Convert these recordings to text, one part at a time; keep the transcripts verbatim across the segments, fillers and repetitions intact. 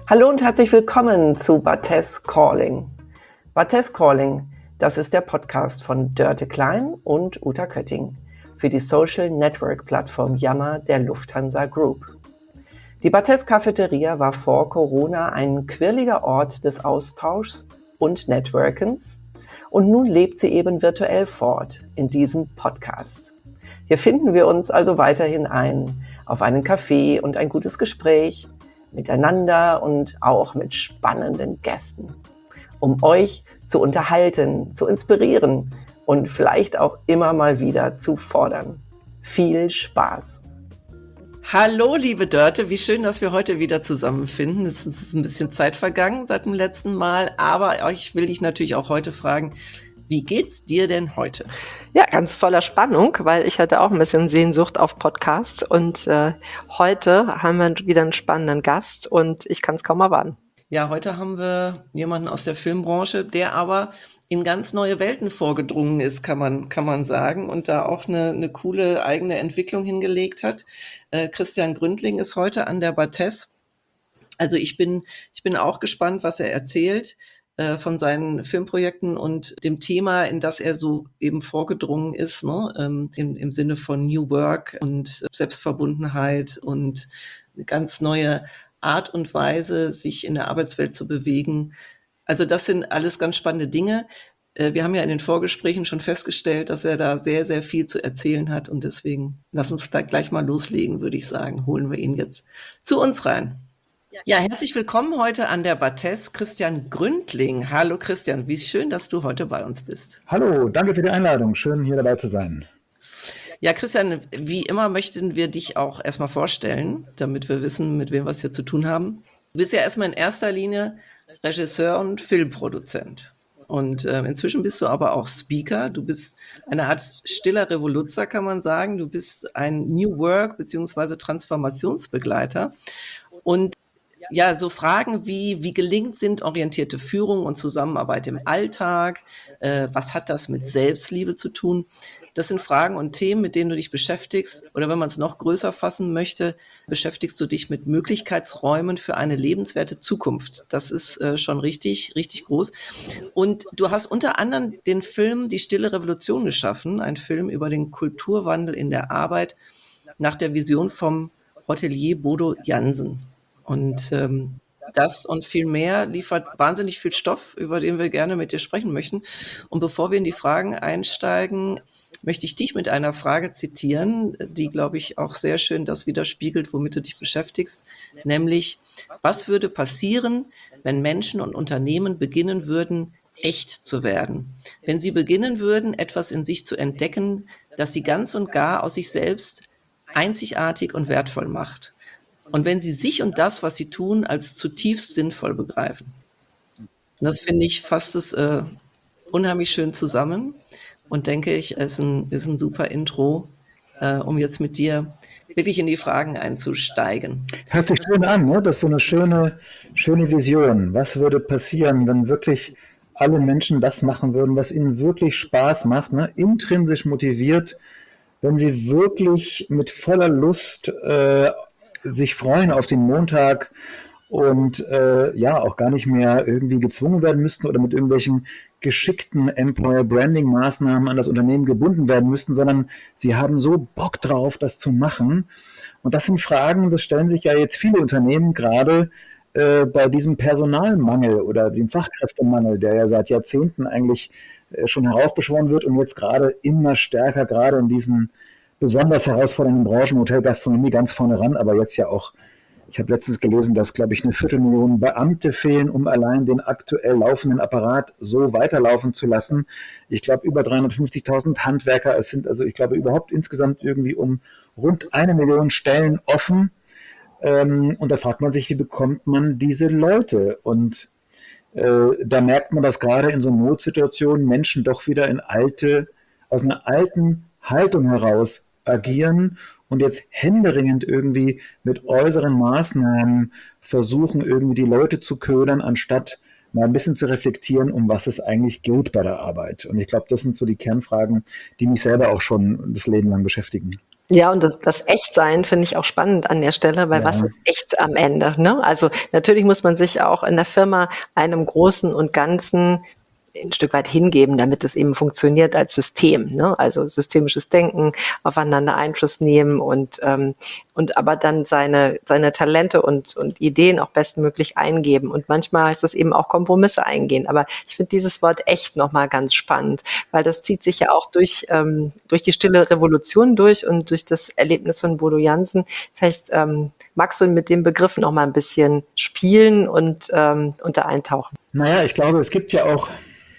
Hallo und herzlich willkommen zu Barthes Calling. Barthes Calling, das ist der Podcast von Dörte Klein und Uta Kötting für die Social Network Plattform Yammer der Lufthansa Group. Die Barthes Cafeteria war vor Corona ein quirliger Ort des Austauschs und Networkens und nun lebt sie eben virtuell fort in diesem Podcast. Hier finden wir uns also weiterhin ein auf einen Kaffee und ein gutes Gespräch miteinander und auch mit spannenden Gästen, um euch zu unterhalten, zu inspirieren und vielleicht auch immer mal wieder zu fordern. Viel Spaß! Hallo, liebe Dörte, wie schön, dass wir heute wieder zusammenfinden. Es ist ein bisschen Zeit vergangen seit dem letzten Mal, aber ich will dich natürlich auch heute fragen, wie geht's dir denn heute? Ja, ganz voller Spannung, weil ich hatte auch ein bisschen Sehnsucht auf Podcasts und äh, heute haben wir wieder einen spannenden Gast und ich kann es kaum erwarten. Ja, heute haben wir jemanden aus der Filmbranche, der aber in ganz neue Welten vorgedrungen ist, kann man, kann man sagen, und da auch eine, eine coole eigene Entwicklung hingelegt hat. Äh, Christian Gründling ist heute an der Barthes. Also ich bin, ich bin auch gespannt, was er erzählt äh, von seinen Filmprojekten und dem Thema, in das er so eben vorgedrungen ist, ne? ähm, im, im Sinne von New Work und Selbstverbundenheit und eine ganz neue Art und Weise, sich in der Arbeitswelt zu bewegen. Also das sind alles ganz spannende Dinge. Äh, wir haben ja in den Vorgesprächen schon festgestellt, dass er da sehr, sehr viel zu erzählen hat und deswegen lass uns da gleich mal loslegen, würde ich sagen. Holen wir ihn jetzt zu uns rein. Ja, herzlich willkommen heute an der Barthes, Christian Gründling. Hallo Christian, wie schön, dass du heute bei uns bist. Hallo, danke für die Einladung. Schön, hier dabei zu sein. Ja, Christian, wie immer möchten wir dich auch erstmal vorstellen, damit wir wissen, mit wem wir es hier zu tun haben. Du bist ja erstmal in erster Linie Regisseur und Filmproduzent. Und äh, inzwischen bist du aber auch Speaker. Du bist eine Art stiller Revoluzer, kann man sagen. Du bist ein New Work bzw. Transformationsbegleiter. Und ja, so Fragen wie, wie gelingt sinnorientierte Führung und Zusammenarbeit im Alltag? Äh, was hat das mit Selbstliebe zu tun? Das sind Fragen und Themen, mit denen du dich beschäftigst. Oder wenn man es noch größer fassen möchte, beschäftigst du dich mit Möglichkeitsräumen für eine lebenswerte Zukunft. Das ist äh, schon richtig, richtig groß. Und du hast unter anderem den Film Die Stille Revolution geschaffen, ein Film über den Kulturwandel in der Arbeit nach der Vision vom Hotelier Bodo Jansen. Und ähm, das und viel mehr liefert wahnsinnig viel Stoff, über den wir gerne mit dir sprechen möchten. Und bevor wir in die Fragen einsteigen, möchte ich dich mit einer Frage zitieren, die, glaube ich, auch sehr schön das widerspiegelt, womit du dich beschäftigst, nämlich, was würde passieren, wenn Menschen und Unternehmen beginnen würden, echt zu werden? Wenn sie beginnen würden, etwas in sich zu entdecken, das sie ganz und gar aus sich selbst einzigartig und wertvoll macht. Und wenn sie sich und das, was sie tun, als zutiefst sinnvoll begreifen. Und das finde ich fasst es äh, unheimlich schön zusammen und denke ich, ist ein, ist ein super Intro, äh, um jetzt mit dir wirklich in die Fragen einzusteigen. Hört sich schön an, ne? Das ist so eine schöne, schöne Vision. Was würde passieren, wenn wirklich alle Menschen das machen würden, was ihnen wirklich Spaß macht, ne? Intrinsisch motiviert, wenn sie wirklich mit voller Lust äh, sich freuen auf den Montag und äh, ja auch gar nicht mehr irgendwie gezwungen werden müssten oder mit irgendwelchen geschickten Employer-Branding-Maßnahmen an das Unternehmen gebunden werden müssten, sondern sie haben so Bock drauf, das zu machen. Und das sind Fragen, das stellen sich ja jetzt viele Unternehmen gerade äh, bei diesem Personalmangel oder dem Fachkräftemangel, der ja seit Jahrzehnten eigentlich äh, schon heraufbeschworen wird und jetzt gerade immer stärker, gerade in diesen besonders herausfordernden Branchen, Hotel, Gastronomie ganz vorne ran, aber jetzt ja auch, ich habe letztens gelesen, dass, glaube ich, eine Viertelmillion Beamte fehlen, um allein den aktuell laufenden Apparat so weiterlaufen zu lassen. Ich glaube, über dreihundertfünfzigtausend Handwerker, es sind also, ich glaube, überhaupt insgesamt irgendwie um rund eine Million Stellen offen. Ähm, und da fragt man sich, wie bekommt man diese Leute? Und äh, da merkt man, dass gerade in so Notsituationen Menschen doch wieder in alte, aus einer alten Haltung heraus agieren und jetzt händeringend irgendwie mit äußeren Maßnahmen versuchen, irgendwie die Leute zu ködern, anstatt mal ein bisschen zu reflektieren, um was es eigentlich geht bei der Arbeit. Und ich glaube, das sind so die Kernfragen, die mich selber auch schon das Leben lang beschäftigen. Ja, und das, das Echtsein finde ich auch spannend an der Stelle, weil was Ja. ist echt am Ende? Ne? Also natürlich muss man sich auch in der Firma einem Großen und Ganzen ein Stück weit hingeben, damit es eben funktioniert als System. Ne? Also systemisches Denken, aufeinander Einfluss nehmen und, ähm, und aber dann seine, seine Talente und, und Ideen auch bestmöglich eingeben. Und manchmal heißt das eben auch Kompromisse eingehen. Aber ich finde dieses Wort echt nochmal ganz spannend, weil das zieht sich ja auch durch, ähm, durch die stille Revolution durch und durch das Erlebnis von Bodo Jansen. Vielleicht ähm, magst du mit dem Begriff noch mal ein bisschen spielen und, ähm, und da eintauchen. Naja, ich glaube, es gibt ja auch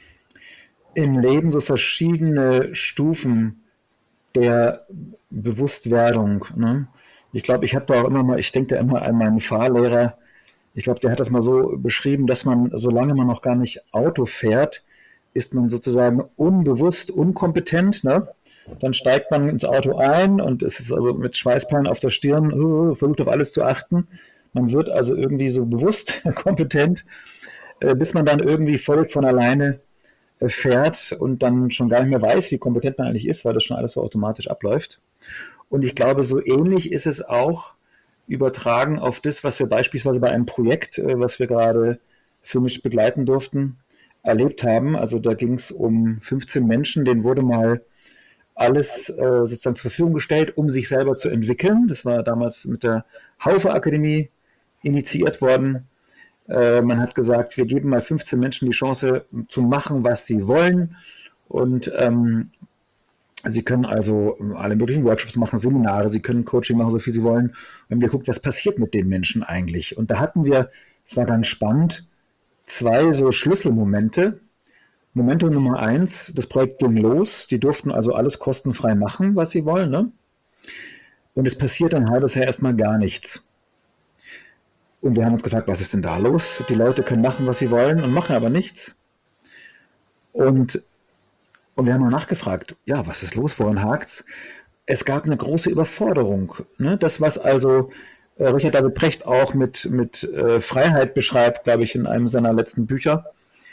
im Leben so verschiedene Stufen der Bewusstwerdung. Ne? Ich glaube, ich habe da auch immer mal, ich denke da immer an meinen Fahrlehrer. Ich glaube, der hat das mal so beschrieben, dass man, solange man noch gar nicht Auto fährt, ist man sozusagen unbewusst unkompetent. Ne? Dann steigt man ins Auto ein und es ist also mit Schweißperlen auf der Stirn, uh, versucht auf alles zu achten. Man wird also irgendwie so bewusst kompetent, äh, bis man dann irgendwie völlig von alleine äh, fährt und dann schon gar nicht mehr weiß, wie kompetent man eigentlich ist, weil das schon alles so automatisch abläuft. Und ich glaube, so ähnlich ist es auch übertragen auf das, was wir beispielsweise bei einem Projekt, äh, was wir gerade filmisch begleiten durften, erlebt haben. Also da ging es um fünfzehn Menschen, denen wurde mal alles äh, sozusagen zur Verfügung gestellt, um sich selber zu entwickeln. Das war damals mit der Haufe Akademie initiiert worden. Äh, man hat gesagt, wir geben mal fünfzehn Menschen die Chance zu machen, was sie wollen. Und ähm, sie können also alle möglichen Workshops machen, Seminare, sie können Coaching machen, so viel sie wollen. Und wir haben geguckt, was passiert mit den Menschen eigentlich. Und da hatten wir, es war ganz spannend, zwei so Schlüsselmomente. Momentum Nummer eins, das Projekt ging los. Die durften also alles kostenfrei machen, was sie wollen. Ne? Und es passiert ein halbes Jahr erstmal gar nichts. Und wir haben uns gefragt, was ist denn da los? Die Leute können machen, was sie wollen und machen aber nichts. Und, und wir haben mal nachgefragt, ja, was ist los, woran hakt's? Es gab eine große Überforderung. Ne? Das, was also äh, Richard David Precht auch mit, mit äh, Freiheit beschreibt, glaube ich, in einem seiner letzten Bücher.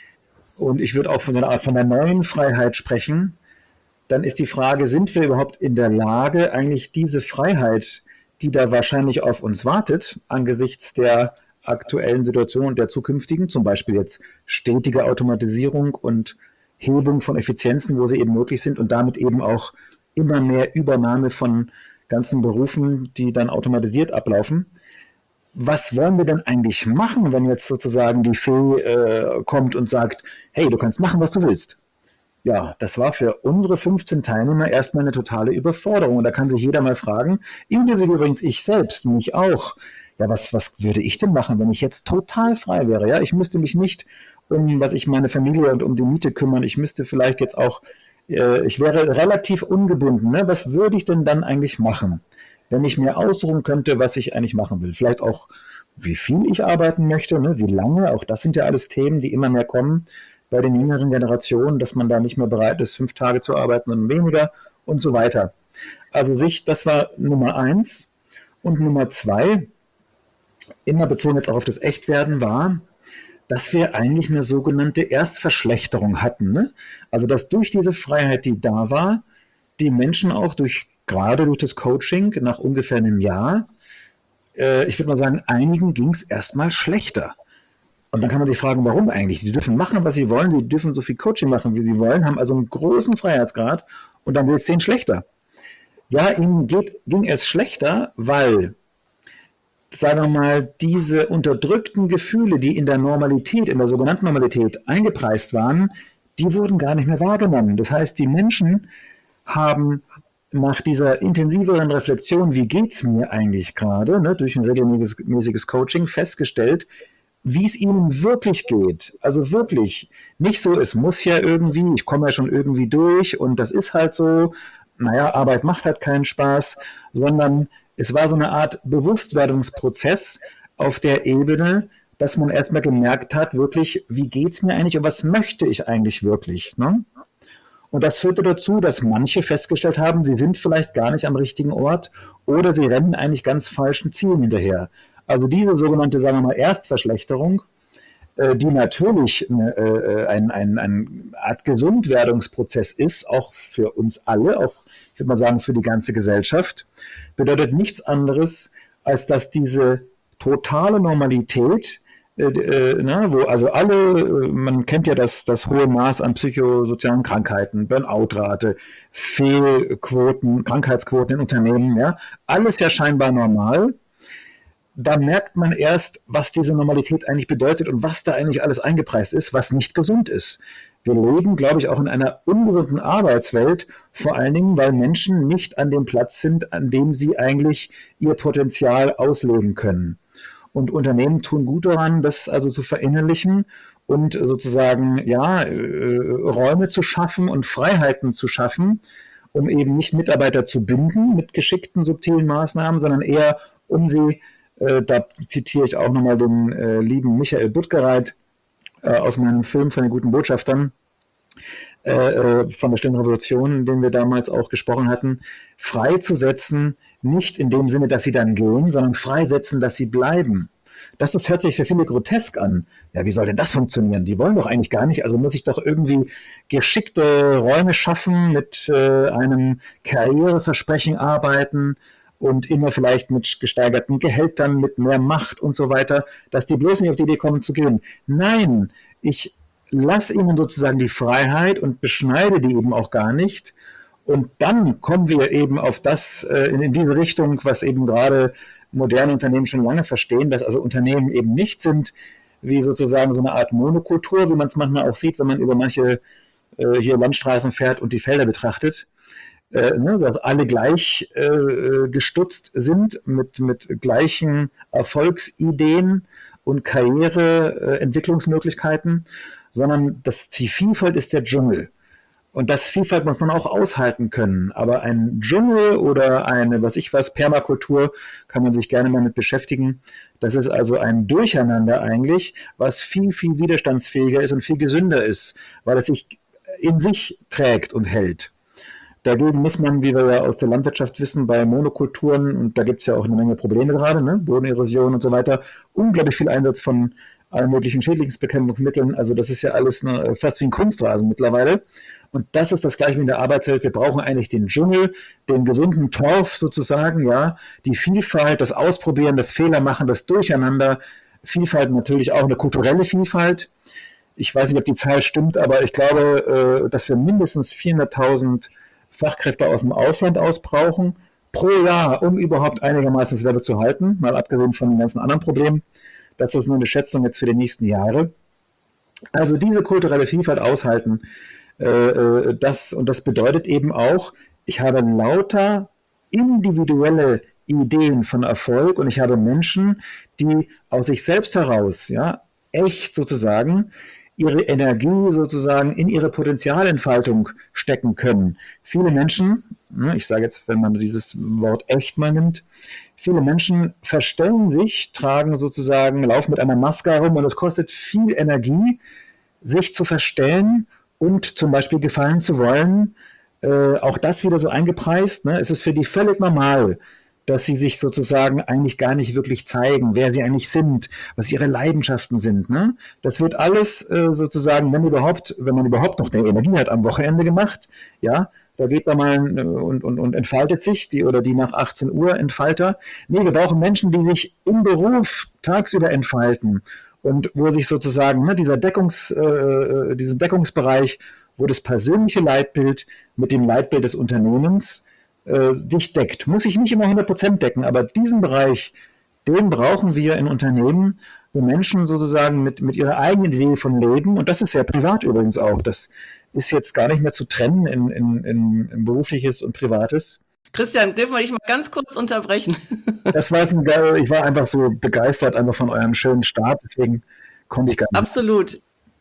Und ich würde auch von einer Art von der neuen Freiheit sprechen. Dann ist die Frage, sind wir überhaupt in der Lage, eigentlich diese Freiheit, die da wahrscheinlich auf uns wartet, angesichts der aktuellen Situation und der zukünftigen, zum Beispiel jetzt stetige Automatisierung und Hebung von Effizienzen, wo sie eben möglich sind und damit eben auch immer mehr Übernahme von ganzen Berufen, die dann automatisiert ablaufen. Was wollen wir denn eigentlich machen, wenn jetzt sozusagen die Fee äh, kommt und sagt, hey, du kannst machen, was du willst? Ja, das war für unsere fünfzehn Teilnehmer erstmal eine totale Überforderung. Und da kann sich jeder mal fragen, inklusive übrigens ich selbst, mich auch, ja, was, was würde ich denn machen, wenn ich jetzt total frei wäre? Ja, ich müsste mich nicht um, was ich meine Familie und um die Miete kümmern. Ich müsste vielleicht jetzt auch, äh, ich wäre relativ ungebunden. Ne? Was würde ich denn dann eigentlich machen, wenn ich mir ausruhen könnte, was ich eigentlich machen will? Vielleicht auch, wie viel ich arbeiten möchte, ne? Wie lange? Auch das sind ja alles Themen, die immer mehr kommen bei den jüngeren Generationen, dass man da nicht mehr bereit ist, fünf Tage zu arbeiten und weniger und so weiter. Also sich, das war Nummer eins. Und Nummer zwei, immer bezogen jetzt auch auf das Echtwerden, war, dass wir eigentlich eine sogenannte Erstverschlechterung hatten. Ne? Also dass durch diese Freiheit, die da war, die Menschen auch durch, gerade durch das Coaching nach ungefähr einem Jahr, äh, ich würde mal sagen, einigen ging es erstmal schlechter. Und dann kann man sich fragen, warum eigentlich? Die dürfen machen, was sie wollen, die dürfen so viel Coaching machen, wie sie wollen, haben also einen großen Freiheitsgrad und dann wird es denen schlechter. Ja, ihnen geht, ging es schlechter, weil, sagen wir mal, diese unterdrückten Gefühle, die in der Normalität, in der sogenannten Normalität eingepreist waren, die wurden gar nicht mehr wahrgenommen. Das heißt, die Menschen haben nach dieser intensiveren Reflexion, wie geht es mir eigentlich gerade, ne, durch ein regelmäßiges Coaching festgestellt, wie es ihnen wirklich geht. Also wirklich nicht so, es muss ja irgendwie, ich komme ja schon irgendwie durch und das ist halt so, naja, Arbeit macht halt keinen Spaß, sondern es war so eine Art Bewusstwerdungsprozess auf der Ebene, dass man erstmal gemerkt hat, wirklich, wie geht es mir eigentlich und was möchte ich eigentlich wirklich, ne? Und das führte dazu, dass manche festgestellt haben, sie sind vielleicht gar nicht am richtigen Ort oder sie rennen eigentlich ganz falschen Zielen hinterher. Also diese sogenannte, sagen wir mal, Erstverschlechterung, äh, die natürlich eine, äh, ein, ein, ein Art Gesundwerdungsprozess ist, auch für uns alle, auch ich würde mal sagen, für die ganze Gesellschaft, bedeutet nichts anderes, als dass diese totale Normalität, äh, äh, ne, wo also alle, äh, man kennt ja das, das hohe Maß an psychosozialen Krankheiten, Burnout-Rate, Fehlquoten, Krankheitsquoten in Unternehmen, ja, alles ja scheinbar normal. Da merkt man erst, was diese Normalität eigentlich bedeutet und was da eigentlich alles eingepreist ist, was nicht gesund ist. Wir leben, glaube ich, auch in einer ungesunden Arbeitswelt, vor allen Dingen, weil Menschen nicht an dem Platz sind, an dem sie eigentlich ihr Potenzial ausleben können. Und Unternehmen tun gut daran, das also zu verinnerlichen und sozusagen ja, äh, Räume zu schaffen und Freiheiten zu schaffen, um eben nicht Mitarbeiter zu binden mit geschickten, subtilen Maßnahmen, sondern eher um sie, äh, da zitiere ich auch nochmal den äh, lieben Michael Buttgereit äh, aus meinem Film von den guten Botschaftern, äh, von der Stillen Revolution, den wir damals auch gesprochen hatten, freizusetzen, nicht in dem Sinne, dass sie dann gehen, sondern freisetzen, dass sie bleiben. Das, das hört sich für viele grotesk an. Ja, wie soll denn das funktionieren? Die wollen doch eigentlich gar nicht, also muss ich doch irgendwie geschickte Räume schaffen, mit äh, einem Karriereversprechen arbeiten und immer vielleicht mit gesteigerten Gehältern, mit mehr Macht und so weiter, dass die bloß nicht auf die Idee kommen zu gehen. Nein, ich lasse ihnen sozusagen die Freiheit und beschneide die eben auch gar nicht. Und dann kommen wir eben auf das, äh, in, in diese Richtung, was eben gerade moderne Unternehmen schon lange verstehen, dass also Unternehmen eben nicht sind wie sozusagen so eine Art Monokultur, wie man es manchmal auch sieht, wenn man über manche äh, hier Landstraßen fährt und die Felder betrachtet, äh, ne, dass alle gleich äh, gestutzt sind mit, mit gleichen Erfolgsideen und Karriereentwicklungsmöglichkeiten, sondern das, die Vielfalt ist der Dschungel. Und das Vielfalt muss man auch aushalten können. Aber ein Dschungel oder eine, was ich was, Permakultur, kann man sich gerne mal mit beschäftigen. Das ist also ein Durcheinander eigentlich, was viel, viel widerstandsfähiger ist und viel gesünder ist, weil es sich in sich trägt und hält. Dagegen muss man, wie wir ja aus der Landwirtschaft wissen, bei Monokulturen, und da gibt es ja auch eine Menge Probleme gerade, ne? Bodenerosion und so weiter, unglaublich viel Einsatz von allen möglichen Schädlingsbekämpfungsmitteln. Also das ist ja alles ne, fast wie ein Kunstrasen mittlerweile. Und das ist das Gleiche wie in der Arbeitswelt. Wir brauchen eigentlich den Dschungel, den gesunden Torf sozusagen, ja, die Vielfalt, das Ausprobieren, das Fehlermachen, das Durcheinander. Vielfalt natürlich auch eine kulturelle Vielfalt. Ich weiß nicht, ob die Zahl stimmt, aber ich glaube, dass wir mindestens vierhunderttausend Fachkräfte aus dem Ausland ausbrauchen pro Jahr, um überhaupt einigermaßen das Level zu halten, mal abgesehen von den ganzen anderen Problemen. Das ist nur eine Schätzung jetzt für die nächsten Jahre. Also diese kulturelle Vielfalt aushalten, äh, das, und das bedeutet eben auch, ich habe lauter individuelle Ideen von Erfolg und ich habe Menschen, die aus sich selbst heraus, ja, echt sozusagen ihre Energie sozusagen in ihre Potenzialentfaltung stecken können. Viele Menschen, ich sage jetzt, wenn man dieses Wort echt mal nimmt, viele Menschen verstellen sich, tragen sozusagen, laufen mit einer Maske herum und es kostet viel Energie, sich zu verstellen und zum Beispiel gefallen zu wollen. Äh, auch das wieder so eingepreist. Ne? Es ist für die völlig normal, dass sie sich sozusagen eigentlich gar nicht wirklich zeigen, wer sie eigentlich sind, was ihre Leidenschaften sind. Ne? Das wird alles äh, sozusagen, wenn überhaupt, wenn man überhaupt noch eine Energie hat, am Wochenende gemacht. Ja, da geht man mal und, und, und entfaltet sich, die oder die nach achtzehn Uhr Entfalter. Nee, wir brauchen Menschen, die sich im Beruf tagsüber entfalten und wo sich sozusagen ne, dieser Deckungs, äh, diesen Deckungsbereich, wo das persönliche Leitbild mit dem Leitbild des Unternehmens äh, dich deckt. Muss ich nicht immer hundert Prozent decken, aber diesen Bereich, den brauchen wir in Unternehmen, wo Menschen sozusagen mit, mit ihrer eigenen Idee von Leben, und das ist ja privat übrigens auch, das ist jetzt gar nicht mehr zu trennen in, in, in, in berufliches und privates. Christian, dürfen wir dich mal ganz kurz unterbrechen? Das war ein geil, ich war einfach so begeistert einfach von eurem schönen Start, deswegen konnte ich gar nicht. Absolut.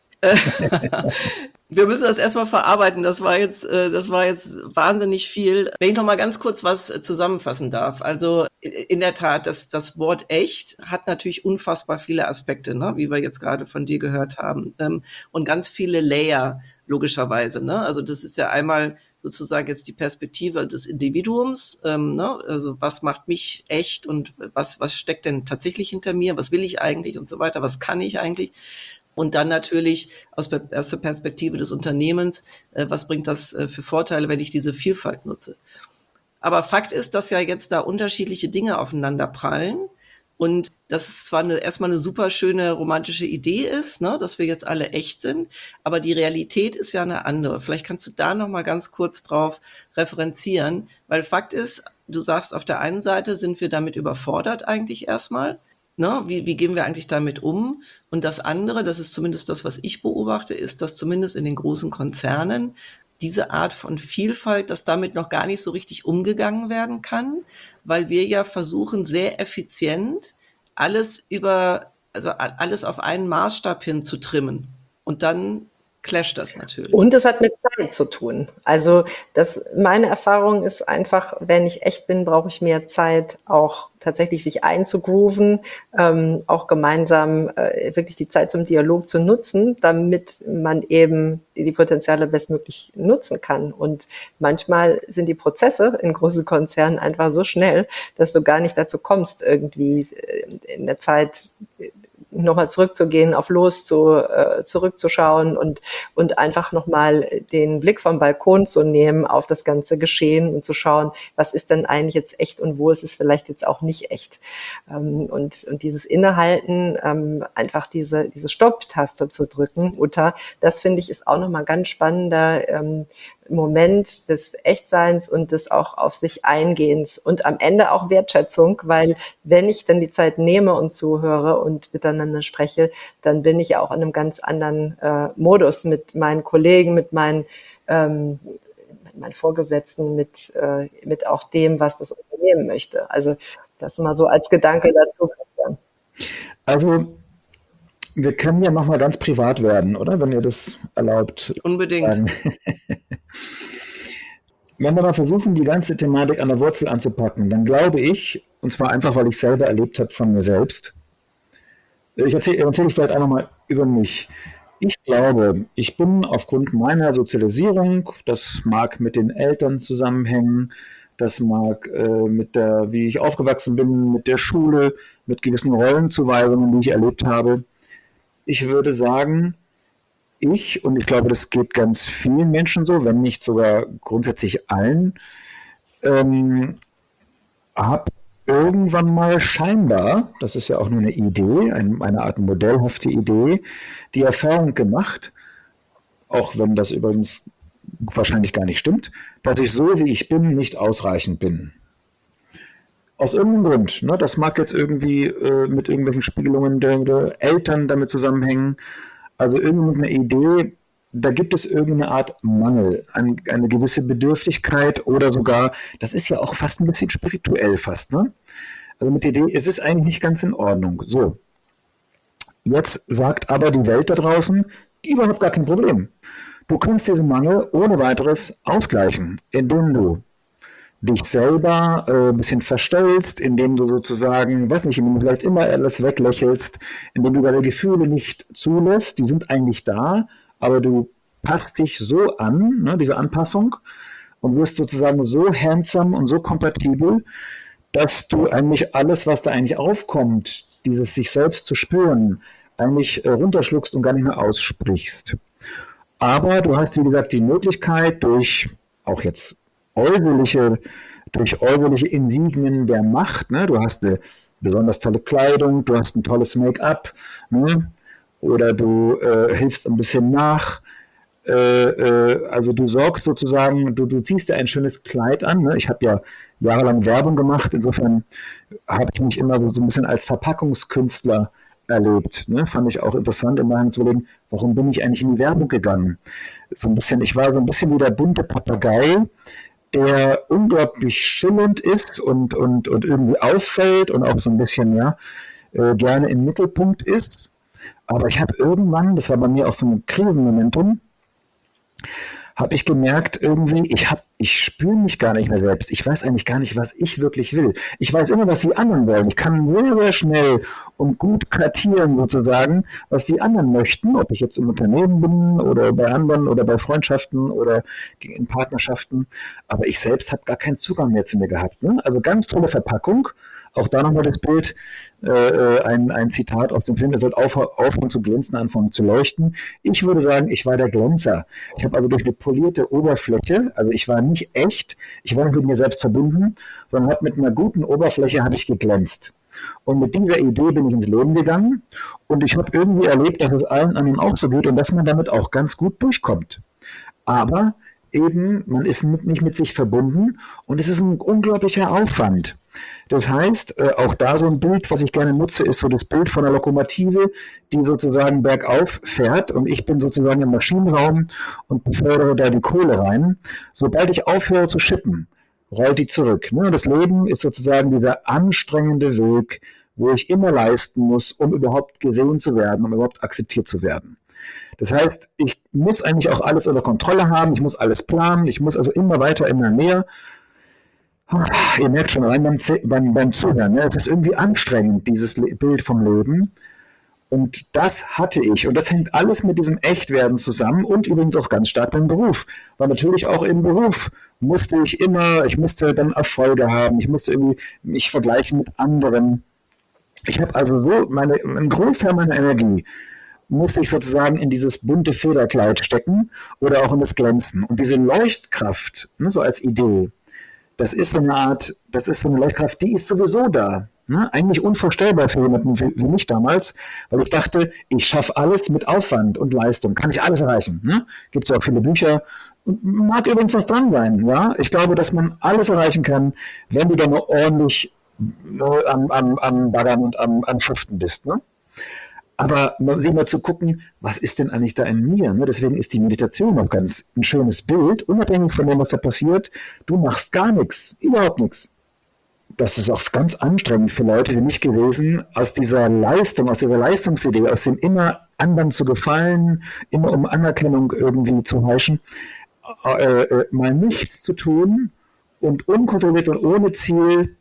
Wir müssen das erstmal verarbeiten. Das war jetzt, das war jetzt wahnsinnig viel. Wenn ich noch mal ganz kurz was zusammenfassen darf. Also in der Tat, das, das Wort echt hat natürlich unfassbar viele Aspekte, ne? Wie wir jetzt gerade von dir gehört haben. Und ganz viele Layer, logischerweise. Ne? Also das ist ja einmal sozusagen jetzt die Perspektive des Individuums. Ähm, ne? Also was macht mich echt und was, was steckt denn tatsächlich hinter mir? Was will ich eigentlich und so weiter? Was kann ich eigentlich? Und dann natürlich aus, aus der Perspektive des Unternehmens, äh, was bringt das äh, für Vorteile, wenn ich diese Vielfalt nutze. Aber Fakt ist, dass ja jetzt da unterschiedliche Dinge aufeinander prallen. Und dass es zwar eine, erstmal eine super schöne romantische Idee ist, ne, dass wir jetzt alle echt sind, aber die Realität ist ja eine andere. Vielleicht kannst du da noch mal ganz kurz drauf referenzieren, weil Fakt ist, du sagst, auf der einen Seite sind wir damit überfordert eigentlich erstmal. Ne, wie, wie gehen wir eigentlich damit um? Und das andere, das ist zumindest das, was ich beobachte, ist, dass zumindest in den großen Konzernen diese Art von Vielfalt, dass damit noch gar nicht so richtig umgegangen werden kann, weil wir ja versuchen, sehr effizient alles über, also alles auf einen Maßstab hin zu trimmen. Und dann clasht das natürlich. Und es hat mit Zeit zu tun. Also das, meine Erfahrung ist einfach, wenn ich echt bin, brauche ich mehr Zeit, auch tatsächlich sich einzugrooven, ähm, auch gemeinsam äh, wirklich die Zeit zum Dialog zu nutzen, damit man eben die, die Potenziale bestmöglich nutzen kann. Und manchmal sind die Prozesse in großen Konzernen einfach so schnell, dass du gar nicht dazu kommst, irgendwie in der Zeit nochmal zurückzugehen, auf Los zu, äh, zurückzuschauen und, und einfach nochmal den Blick vom Balkon zu nehmen auf das ganze Geschehen und zu schauen, was ist denn eigentlich jetzt echt und wo ist es vielleicht jetzt auch nicht echt. Ähm, und, und dieses Innehalten, ähm, einfach diese, diese Stopp-Taste zu drücken, Uta, das finde ich ist auch nochmal ein ganz spannender ähm, Moment des Echtseins und des auch auf sich Eingehens und am Ende auch Wertschätzung, weil wenn ich dann die Zeit nehme und zuhöre und miteinander spreche, dann bin ich ja auch in einem ganz anderen äh, Modus mit meinen Kollegen, mit meinen, ähm, mit meinen Vorgesetzten, mit, äh, mit auch dem, was das Unternehmen möchte. Also das mal so als Gedanke dazu. Also wir können ja nochmal ganz privat werden, oder? Wenn ihr das erlaubt. Unbedingt. Sagen. Wenn wir mal versuchen, die ganze Thematik an der Wurzel anzupacken, dann glaube ich, und zwar einfach, weil ich selber erlebt habe von mir selbst, ich erzähle erzähl ich vielleicht auch nochmal über mich. Ich glaube, ich bin aufgrund meiner Sozialisierung, das mag mit den Eltern zusammenhängen, das mag äh, mit der, wie ich aufgewachsen bin, mit der Schule, mit gewissen Rollenzuweisungen, die ich erlebt habe. Ich würde sagen, ich, und ich glaube, das geht ganz vielen Menschen so, wenn nicht sogar grundsätzlich allen, ähm, habe irgendwann mal scheinbar, das ist ja auch nur eine Idee, ein, eine Art modellhafte Idee, die Erfahrung gemacht, auch wenn das übrigens wahrscheinlich gar nicht stimmt, dass ich so, wie ich bin, nicht ausreichend bin. Aus irgendeinem Grund. Ne? Das mag jetzt irgendwie äh, mit irgendwelchen Spiegelungen der, der Eltern damit zusammenhängen. Also irgendeine Idee, da gibt es irgendeine Art Mangel, eine, eine gewisse Bedürftigkeit oder sogar, das ist ja auch fast ein bisschen spirituell fast, ne? Also mit der Idee, es ist eigentlich nicht ganz in Ordnung. So, jetzt sagt aber die Welt da draußen, überhaupt gar kein Problem. Du kannst diesen Mangel ohne weiteres ausgleichen, indem du dich selber äh, ein bisschen verstellst, indem du sozusagen, weiß nicht, indem du vielleicht immer alles weglächelst, indem du deine Gefühle nicht zulässt, die sind eigentlich da, aber du passt dich so an, ne, diese Anpassung, und wirst sozusagen so handsome und so kompatibel, dass du eigentlich alles, was da eigentlich aufkommt, dieses sich selbst zu spüren, eigentlich äh, runterschluckst und gar nicht mehr aussprichst. Aber du hast, wie gesagt, die Möglichkeit durch auch jetzt äußerliche, durch äußerliche Insignien der Macht, ne? Du hast eine besonders tolle Kleidung, du hast ein tolles Make-up, ne? Oder du äh, hilfst ein bisschen nach, äh, äh, also du sorgst sozusagen, du, du ziehst dir ein schönes Kleid an, ne? Ich habe ja jahrelang Werbung gemacht, insofern habe ich mich immer so, so ein bisschen als Verpackungskünstler erlebt, ne? Fand ich auch interessant, im Nachhinein zu überlegen, warum bin ich eigentlich in die Werbung gegangen? So ein bisschen, ich war so ein bisschen wie der bunte Papagei, der unglaublich schillernd ist und, und, und irgendwie auffällt und auch so ein bisschen, ja, äh, gerne im Mittelpunkt ist. Aber ich habe irgendwann, das war bei mir auch so ein Krisenmomentum, habe ich gemerkt, irgendwie, ich, hab, ich spüre mich gar nicht mehr selbst. Ich weiß eigentlich gar nicht, was ich wirklich will. Ich weiß immer, was die anderen wollen. Ich kann sehr, sehr schnell und gut kartieren sozusagen, was die anderen möchten, ob ich jetzt im Unternehmen bin oder bei anderen oder bei Freundschaften oder in Partnerschaften. Aber ich selbst habe gar keinen Zugang mehr zu mir gehabt. Ne? Also ganz tolle Verpackung, Auch da nochmal das Bild, äh, ein, ein Zitat aus dem Film, er soll auf, aufhören zu glänzen, anfangen zu leuchten. Ich würde sagen, ich war der Glänzer. Ich habe also durch eine polierte Oberfläche, also ich war nicht echt, ich war nicht mit mir selbst verbunden, sondern habe mit einer guten Oberfläche habe ich geglänzt. Und mit dieser Idee bin ich ins Leben gegangen und ich habe irgendwie erlebt, dass es allen anderen auch so geht und dass man damit auch ganz gut durchkommt. Aber eben, man ist nicht mit sich verbunden und es ist ein unglaublicher Aufwand. Das heißt, auch da so ein Bild, was ich gerne nutze, ist so das Bild von einer Lokomotive, die sozusagen bergauf fährt und ich bin sozusagen im Maschinenraum und befördere da die Kohle rein. Sobald ich aufhöre zu schippen, rollt die zurück. Das Leben ist sozusagen dieser anstrengende Weg, wo ich immer leisten muss, um überhaupt gesehen zu werden, um überhaupt akzeptiert zu werden. Das heißt, ich muss eigentlich auch alles unter Kontrolle haben, ich muss alles planen, ich muss also immer weiter, immer mehr. Ihr merkt schon rein beim, beim, beim Zuhören, ne? Es ist irgendwie anstrengend, dieses Bild vom Leben. Und das hatte ich. Und das hängt alles mit diesem Echtwerden zusammen und übrigens auch ganz stark beim Beruf. Weil natürlich auch im Beruf musste ich immer, ich musste dann Erfolge haben, ich musste irgendwie mich vergleichen mit anderen. Ich habe also so, meine, ein Großteil meiner Energie musste ich sozusagen in dieses bunte Federkleid stecken oder auch in das Glänzen. Und diese Leuchtkraft, ne, so als Idee, das ist so eine Art, das ist so eine Leuchtkraft, die ist sowieso da. Ne? Eigentlich unvorstellbar für jemanden wie, wie mich damals, weil ich dachte, ich schaffe alles mit Aufwand und Leistung, kann ich alles erreichen. Ne? Gibt es auch viele Bücher. Und mag übrigens was dran sein. Ja? Ich glaube, dass man alles erreichen kann, wenn du da nur ordentlich nur am, am, am Baggern und am, am Schuften bist. Ne? Aber sich mal zu gucken, was ist denn eigentlich da in mir? Ne? Deswegen ist die Meditation auch ganz ein schönes Bild, unabhängig von dem, was da passiert. Du machst gar nichts, überhaupt nichts. Das ist auch ganz anstrengend für Leute wie mich gewesen, aus dieser Leistung, aus ihrer Leistungsidee, aus dem immer anderen zu gefallen, immer um Anerkennung irgendwie zu heischen, äh, äh, mal nichts zu tun und unkontrolliert und ohne Ziel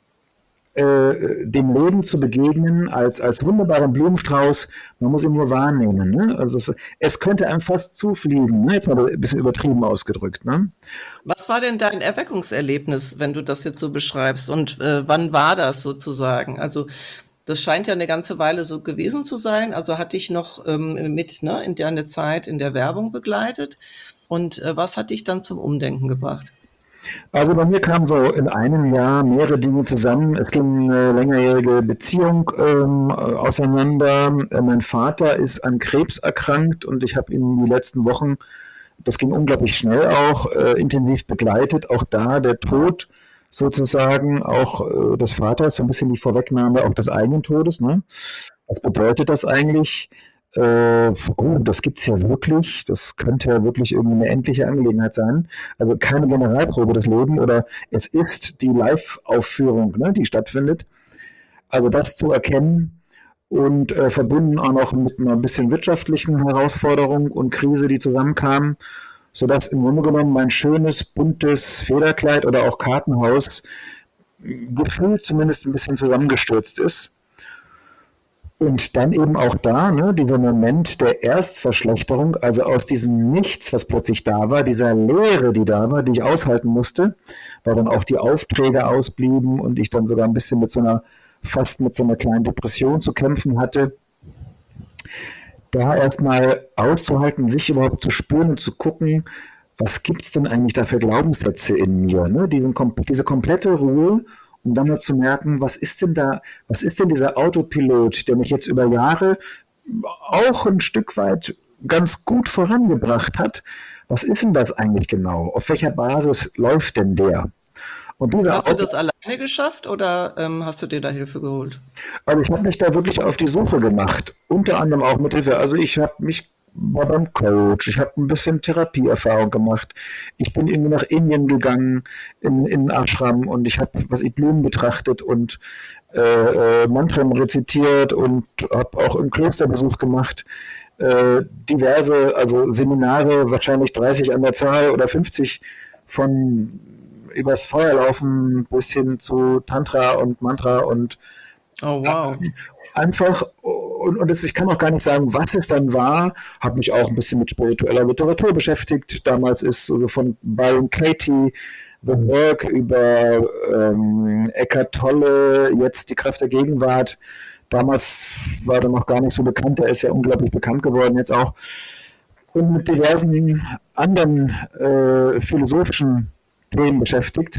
dem Leben zu begegnen als, als wunderbaren Blumenstrauß, man muss ihn nur wahrnehmen. Ne? Also es, es könnte einem fast zufliegen, ne? Jetzt mal ein bisschen übertrieben ausgedrückt. Ne? Was war denn dein Erweckungserlebnis, wenn du das jetzt so beschreibst? Und äh, wann war das sozusagen? Also das scheint ja eine ganze Weile so gewesen zu sein. Also hat dich noch ähm, mit ne, in deine Zeit in der Werbung begleitet. Und äh, was hat dich dann zum Umdenken gebracht? Also bei mir kamen so in einem Jahr mehrere Dinge zusammen. Es ging eine längerjährige Beziehung ähm, auseinander. Äh, mein Vater ist an Krebs erkrankt und ich habe ihn die letzten Wochen, das ging unglaublich schnell auch, äh, intensiv begleitet. Auch da der Tod sozusagen auch äh, des Vaters, so ein bisschen die Vorwegnahme auch des eigenen Todes. Ne? Was bedeutet das eigentlich? Äh, oh, das gibt es ja wirklich, das könnte ja wirklich irgendwie eine endliche Angelegenheit sein. Also keine Generalprobe des Lebens oder es ist die Live-Aufführung, ne, die stattfindet. Also das zu erkennen und äh, verbunden auch noch mit einer bisschen wirtschaftlichen Herausforderung und Krise, die zusammenkamen, sodass im Grunde genommen mein schönes, buntes Federkleid oder auch Kartenhaus gefühlt zumindest ein bisschen zusammengestürzt ist. Und dann eben auch da, ne, dieser Moment der Erstverschlechterung, also aus diesem Nichts, was plötzlich da war, dieser Leere, die da war, die ich aushalten musste, weil dann auch die Aufträge ausblieben und ich dann sogar ein bisschen mit so einer, fast mit so einer kleinen Depression zu kämpfen hatte. Da erstmal auszuhalten, sich überhaupt zu spüren und zu gucken, was gibt es denn eigentlich da für Glaubenssätze in mir, ne? Diese, diese komplette Ruhe. Um dann mal zu merken, was ist denn da, was ist denn dieser Autopilot, der mich jetzt über Jahre auch ein Stück weit ganz gut vorangebracht hat. Was ist denn das eigentlich genau? Auf welcher Basis läuft denn der? Und hast du das alleine geschafft oder ähm, hast du dir da Hilfe geholt? Also ich habe mich da wirklich auf die Suche gemacht, unter anderem auch mit Hilfe. Also ich habe mich war beim Coach, ich habe ein bisschen Therapieerfahrung gemacht. Ich bin irgendwie nach Indien gegangen, in, in Ashram und ich habe was ich Blumen betrachtet und äh, äh, Mantren rezitiert und habe auch einen Klosterbesuch gemacht. Äh, diverse, also Seminare, wahrscheinlich dreißig an der Zahl oder fünfzig von übers Feuer laufen bis hin zu Tantra und Mantra und oh wow. Äh, einfach, und, und das, ich kann auch gar nicht sagen, was es dann war, habe mich auch ein bisschen mit spiritueller Literatur beschäftigt. Damals ist so von Byron Katie The Work, über ähm, Eckhart Tolle, jetzt die Kraft der Gegenwart. Damals war er noch gar nicht so bekannt, er ist ja unglaublich bekannt geworden jetzt auch. Und mit diversen anderen äh, philosophischen Themen beschäftigt.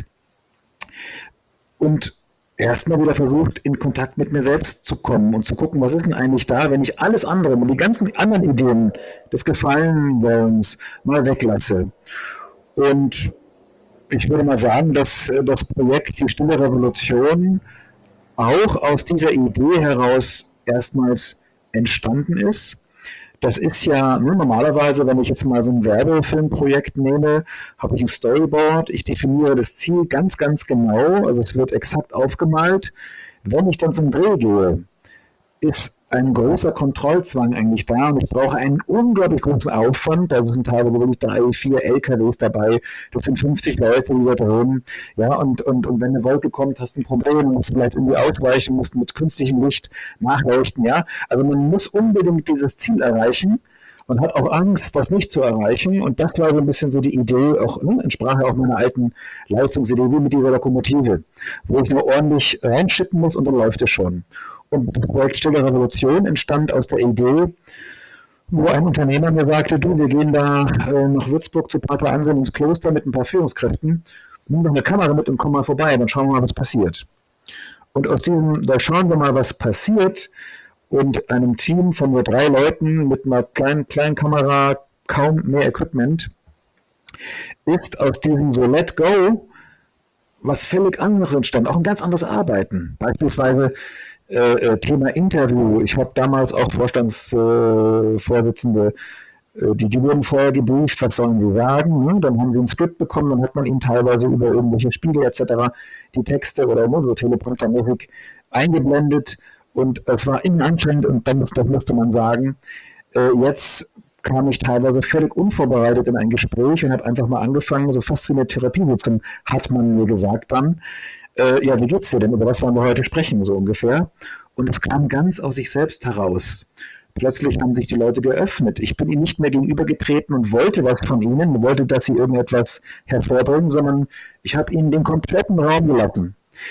Und erstmal wieder versucht, in Kontakt mit mir selbst zu kommen und zu gucken, was ist denn eigentlich da, wenn ich alles andere und die ganzen anderen Ideen des Gefallenwollens mal weglasse. Und ich würde mal sagen, dass das Projekt Die Stille Revolution auch aus dieser Idee heraus erstmals entstanden ist. Das ist ja ne, normalerweise, wenn ich jetzt mal so ein Werbefilmprojekt nehme, habe ich ein Storyboard, ich definiere das Ziel ganz, ganz genau, also es wird exakt aufgemalt. Wenn ich dann zum Dreh gehe, ist ein großer Kontrollzwang eigentlich da und ich brauche einen unglaublich großen Aufwand. Da sind teilweise wirklich drei, vier L K Ws dabei. Das sind fünfzig Leute, die da drehen. Ja, und, und, und wenn eine Wolke kommt, hast du ein Problem, musst vielleicht irgendwie ausweichen, musst mit künstlichem Licht nachleuchten. Ja, also man muss unbedingt dieses Ziel erreichen und hat auch Angst, das nicht zu erreichen. Und das war so ein bisschen so die Idee, auch ne, entsprach ja auch meiner alten Leistungsidee, wie mit dieser Lokomotive, wo ich nur ordentlich reinschippen muss und dann läuft es schon. Und das Projekt Stille Revolution entstand aus der Idee, wo ein Unternehmer mir sagte, du, wir gehen da äh, nach Würzburg zu Pater Anselm ins Kloster mit ein paar Führungskräften, nimm doch eine Kamera mit und komm mal vorbei, dann schauen wir mal, was passiert. Und aus diesem, da schauen wir mal, was passiert, und einem Team von nur drei Leuten mit einer kleinen, kleinen Kamera, kaum mehr Equipment, ist aus diesem so Let Go was völlig anderes entstanden, auch ein ganz anderes Arbeiten. Beispielsweise äh, Thema Interview. Ich habe damals auch Vorstandsvorsitzende, äh, die, die wurden vorher gebrieft, was sollen sie sagen. Ne? Dann haben sie ein Skript bekommen, dann hat man ihnen teilweise über irgendwelche Spiegel et cetera die Texte oder ne, so telepromptermäßig eingeblendet. Und es war innen anstrengend und dann das musste man sagen, äh, jetzt kam ich teilweise völlig unvorbereitet in ein Gespräch und habe einfach mal angefangen, so fast wie eine Therapiesitzung, hat man mir gesagt dann, äh, ja, wie geht's dir denn, über was wollen wir heute sprechen, so ungefähr. Und es kam ganz aus sich selbst heraus. Plötzlich haben sich die Leute geöffnet. Ich bin ihnen nicht mehr gegenübergetreten und wollte was von ihnen, wollte, dass sie irgendetwas hervorbringen, sondern ich habe ihnen den kompletten Raum gelassen.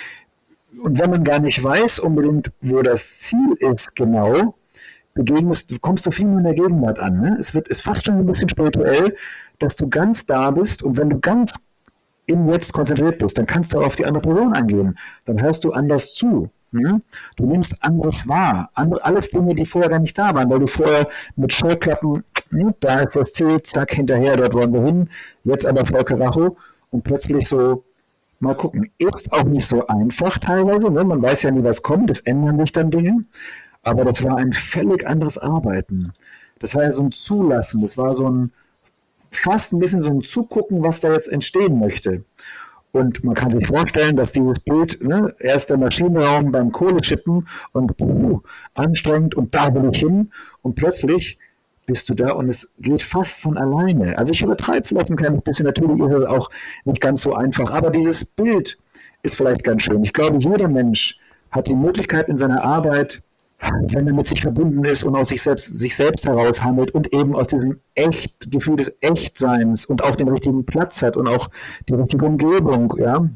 Und wenn man gar nicht weiß unbedingt, wo das Ziel ist genau, begegnest, kommst du viel mehr in der Gegenwart an. Ne? Es wird, ist fast schon ein bisschen spirituell, dass du ganz da bist und wenn du ganz im Jetzt konzentriert bist, dann kannst du auch auf die andere Person eingehen. Dann hörst du anders zu. Ne? Du nimmst anderes wahr. Andere, alles Dinge, die vorher gar nicht da waren, weil du vorher mit Scheuklappen, ne, da ist das Ziel, zack, hinterher, dort wollen wir hin, jetzt aber voll Karacho und plötzlich so, mal gucken, ist auch nicht so einfach teilweise, ne? Man weiß ja nie, was kommt, es ändern sich dann Dinge. Aber das war ein völlig anderes Arbeiten. Das war ja so ein Zulassen, das war so ein, fast ein bisschen so ein Zugucken, was da jetzt entstehen möchte. Und man kann sich vorstellen, dass dieses Bild, ne, erst der Maschinenraum beim Kohleschippen und uh, anstrengend und da will ich hin und plötzlich bist du da und es geht fast von alleine. Also ich übertreibe vielleicht ein kleines bisschen, natürlich ist es auch nicht ganz so einfach, aber dieses Bild ist vielleicht ganz schön. Ich glaube, jeder Mensch hat die Möglichkeit in seiner Arbeit, wenn er mit sich verbunden ist und aus sich selbst, sich selbst heraus handelt und eben aus diesem echt, Gefühl des Echtseins und auch den richtigen Platz hat und auch die richtige Umgebung, ja,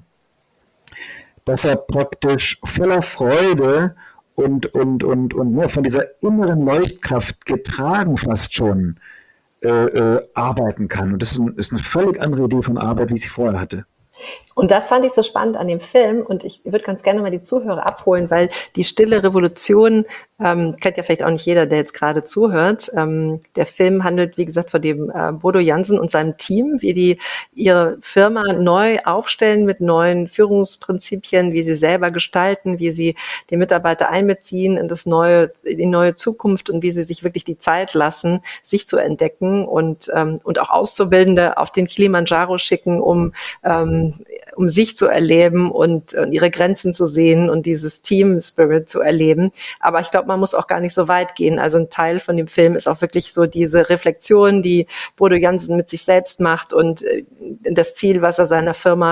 dass er praktisch voller Freude und, und, und, und nur von dieser inneren Leuchtkraft getragen fast schon äh, äh, arbeiten kann. Und das ist, ein, ist eine völlig andere Idee von Arbeit, wie ich sie vorher hatte. Und das fand ich so spannend an dem Film und ich würde ganz gerne mal die Zuhörer abholen, weil die Stille Revolution ähm, kennt ja vielleicht auch nicht jeder, der jetzt gerade zuhört. Ähm, der Film handelt, wie gesagt, von dem äh, Bodo Jansen und seinem Team, wie die ihre Firma neu aufstellen mit neuen Führungsprinzipien, wie sie selber gestalten, wie sie die Mitarbeiter einbeziehen in das neue, in die neue Zukunft und wie sie sich wirklich die Zeit lassen, sich zu entdecken und ähm, und auch Auszubildende auf den Kilimanjaro schicken, um ähm, um sich zu erleben und, und ihre Grenzen zu sehen und dieses Team-Spirit zu erleben. Aber ich glaube, man muss auch gar nicht so weit gehen. Also ein Teil von dem Film ist auch wirklich so diese Reflexion, die Bodo Jansen mit sich selbst macht und das Ziel, was er seiner Firma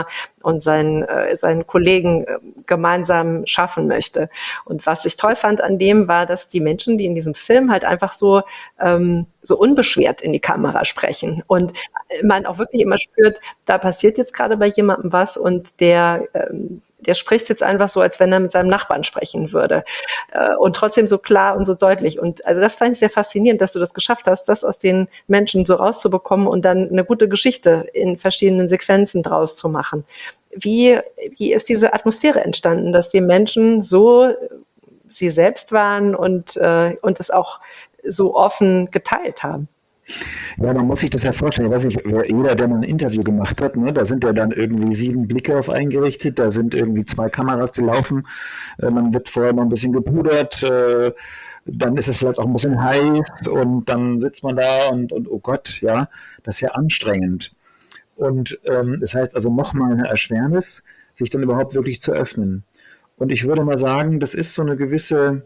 und seinen, äh, seinen Kollegen äh, gemeinsam schaffen möchte. Und was ich toll fand an dem war, dass die Menschen, die in diesem Film halt einfach so, ähm, so unbeschwert in die Kamera sprechen und man auch wirklich immer spürt, da passiert jetzt gerade bei jemandem was und der, ähm, der spricht jetzt einfach so, als wenn er mit seinem Nachbarn sprechen würde. Äh, und trotzdem so klar und so deutlich. Und also das fand ich sehr faszinierend, dass du das geschafft hast, das aus den Menschen so rauszubekommen und dann eine gute Geschichte in verschiedenen Sequenzen draus zu machen. Wie, wie ist diese Atmosphäre entstanden, dass die Menschen so sie selbst waren und, äh, und es auch so offen geteilt haben? Ja, man muss sich das ja vorstellen. Ich weiß nicht, jeder, der mal ein Interview gemacht hat, ne, da sind ja dann irgendwie sieben Blicke auf eingerichtet, da sind irgendwie zwei Kameras, die laufen, äh, man wird vorher noch ein bisschen gepudert, äh, dann ist es vielleicht auch ein bisschen heiß und dann sitzt man da und, und oh Gott, ja, das ist ja anstrengend. Und ähm, das heißt also nochmal eine Erschwernis, sich dann überhaupt wirklich zu öffnen. Und ich würde mal sagen, das ist so eine gewisse